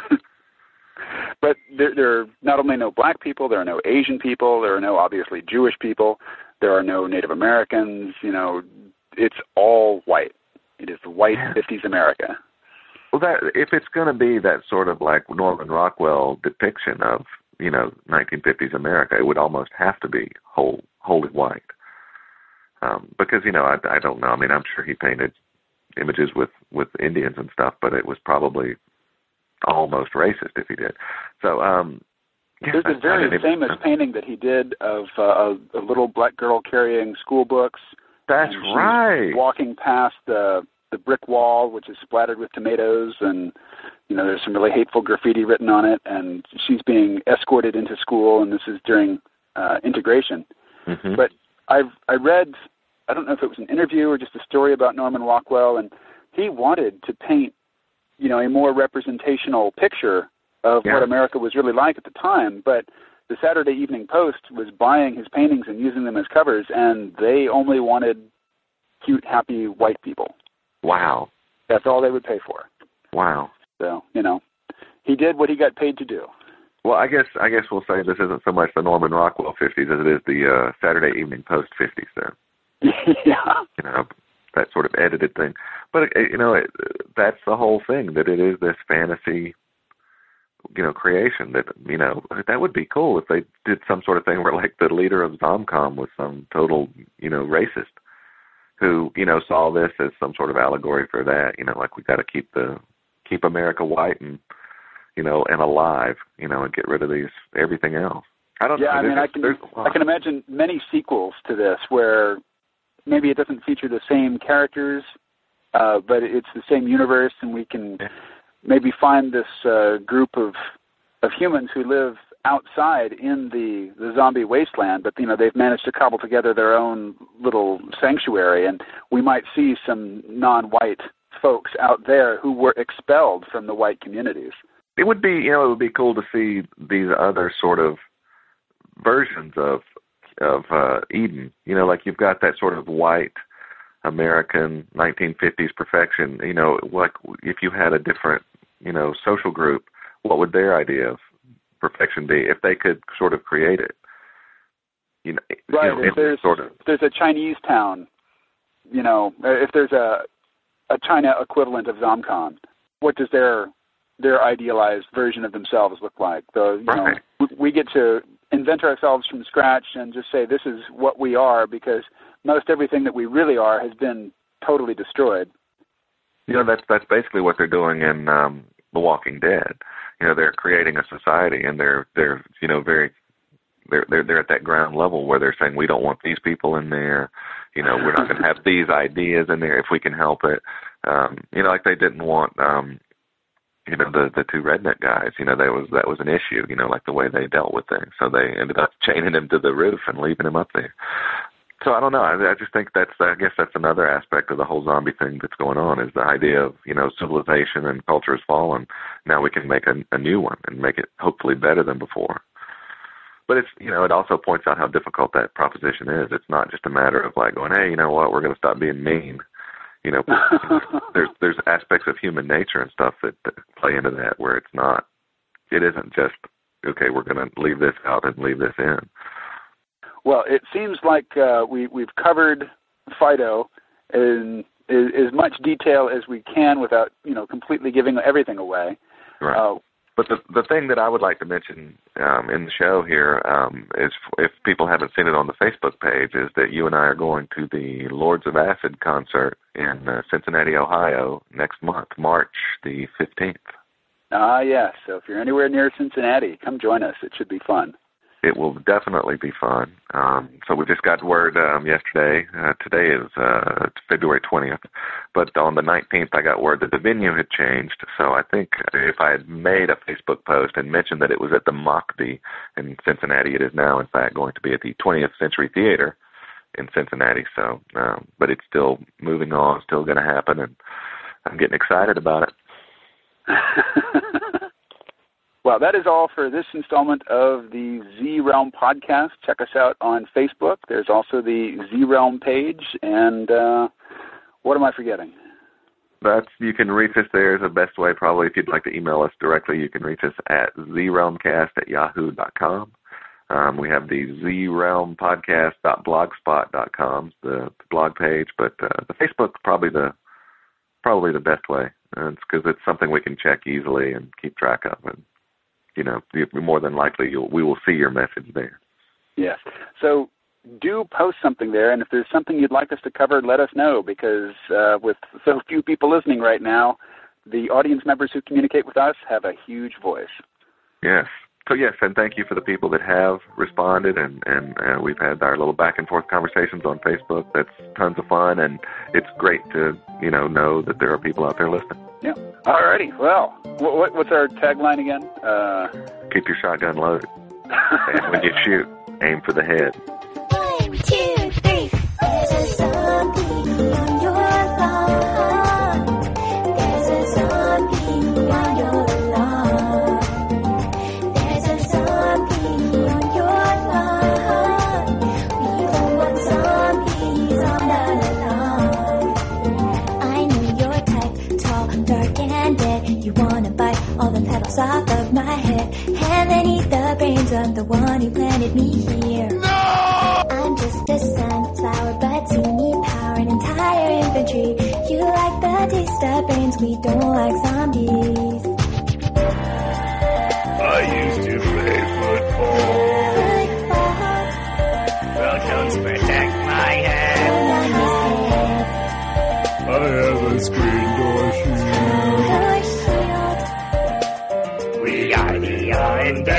But there, there are not only no black people, there are no Asian people, there are no, obviously, Jewish people, there are no Native Americans, you know, it's all white. It is the white fifties America. Well, that if it's going to be that sort of like Norman Rockwell depiction of, you know, nineteen fifties America, it would almost have to be whole, wholly white. Um, because, you know, I, I don't know. I mean, I'm sure he painted images with, with Indians and stuff, but it was probably almost racist if he did. So, um, yeah, there's a very famous even, painting that he did of uh, a, a little black girl carrying school books. That's right. Walking past the the brick wall, which is splattered with tomatoes, and you know there's some really hateful graffiti written on it. And she's being escorted into school, and this is during uh, integration. Mm-hmm. But I've I read, I don't know if it was an interview or just a story about Norman Rockwell, and he wanted to paint, you know, a more representational picture of yeah. what America was really like at the time, but the Saturday Evening Post was buying his paintings and using them as covers, and they only wanted cute, happy white people. Wow. That's all they would pay for. Wow. So, you know, he did what he got paid to do. Well, I guess I guess we'll say this isn't so much the Norman Rockwell fifties as it is the uh, Saturday Evening Post fifties there. Yeah. You know, that sort of edited thing. But, you know, it, that's the whole thing, that it is this fantasy, you know, creation that, you know, that would be cool if they did some sort of thing where, like, the leader of Zomcom was some total, you know, racist who, you know, saw this as some sort of allegory for that, you know, like we got to keep the, keep America white and, you know, and alive, you know, and get rid of these, everything else. I don't yeah, know. I mean, I can, I can imagine many sequels to this where maybe it doesn't feature the same characters, uh, but it's the same universe, and we can yeah. maybe find this uh, group of of humans who live outside in the, the zombie wasteland, but, you know, they've managed to cobble together their own little sanctuary, and we might see some non-white folks out there who were expelled from the white communities. It would be, you know, it would be cool to see these other sort of versions of of uh, Eden. You know, like you've got that sort of white American nineteen fifties perfection. You know, like if you had a different, you know, social group, what would their idea of perfection be if they could sort of create it? You know, right. You know, if there's sort of, if there's a Chinese town, you know, if there's a a China equivalent of Zomcon, what does their their idealized version of themselves look like? So, you right. know, we get to invent ourselves from scratch and just say this is what we are, because most everything that we really are has been totally destroyed. You know, that's that's basically what they're doing in um, The Walking Dead. You know, they're creating a society, and they're they're you know very they're they're they're at that ground level where they're saying we don't want these people in there. You know, we're not going to have these ideas in there if we can help it. Um, you know, like they didn't want. Um, You know, the the two redneck guys, you know, that was that was an issue, you know, like the way they dealt with things. So they ended up chaining him to the roof and leaving him up there. So I don't know. I, I just think that's, I guess that's another aspect of the whole zombie thing that's going on, is the idea of, you know, civilization and culture has fallen. Now we can make a, a new one and make it hopefully better than before. But it's, you know, it also points out how difficult that proposition is. It's not just a matter of like going, hey, you know what, we're going to stop being mean. You know, there's there's aspects of human nature and stuff that, that play into that where it's not, it isn't just, okay, we're going to leave this out and leave this in. Well, it seems like uh, we, we've covered Fido in, in as much detail as we can without, you know, completely giving everything away. Right. Uh, But the the thing that I would like to mention um, in the show here um, is, if people haven't seen it on the Facebook page, is that you and I are going to the Lords of Acid concert in uh, Cincinnati, Ohio next month, March the fifteenth. Ah, yes. So if you're anywhere near Cincinnati, come join us. It should be fun. It will definitely be fun. Um, so we just got word um, yesterday. Uh, today is uh, February twentieth. But on the nineteenth, I got word that the venue had changed. So I think if I had made a Facebook post and mentioned that it was at the Mockbee in Cincinnati, it is now, in fact, going to be at the twentieth Century Theater in Cincinnati. So, um, but it's still moving on, still going to happen, and I'm getting excited about it. Well, that is all for this installment of the Z-Realm podcast. Check us out on Facebook. There's also the Z-Realm page. And uh, what am I forgetting? That's, you can reach us there is the best way probably. If you'd like to email us directly, you can reach us at z realm cast at yahoo dot com. Um, we have the z realm podcast dot blogspot dot com, the blog page, but uh, the Facebook probably the probably the best way. Uh, it's because it's something we can check easily and keep track of, and you know, more than likely you'll, we will see your message there. Yes. So do post something there, and if there's something you'd like us to cover, let us know, because uh, with so few people listening right now, the audience members who communicate with us have a huge voice. Yes. So, yes, and thank you for the people that have responded, and, and uh, we've had our little back-and-forth conversations on Facebook. That's tons of fun, and it's great to, you know, know that there are people out there listening. Yeah. All righty. Well, what, what's our tagline again? Uh... Keep your shotgun loaded. And when you shoot, aim for the head. One, two, three. There's a zombie on your lawn. There's a zombie on your lawn. There's a zombie on your lawn. We don't want zombies on the lawn. I know your type, tall, dark, and dead. You wanna bite all the petals off of my head, and then eat the brains of the one who planted me here. No! I'm just a sunflower, but you need power and entire infantry. You like the taste of brains, we don't like zombies. I used to play football. Well, don't protect my head. I have a screen door shield. We are the Undead.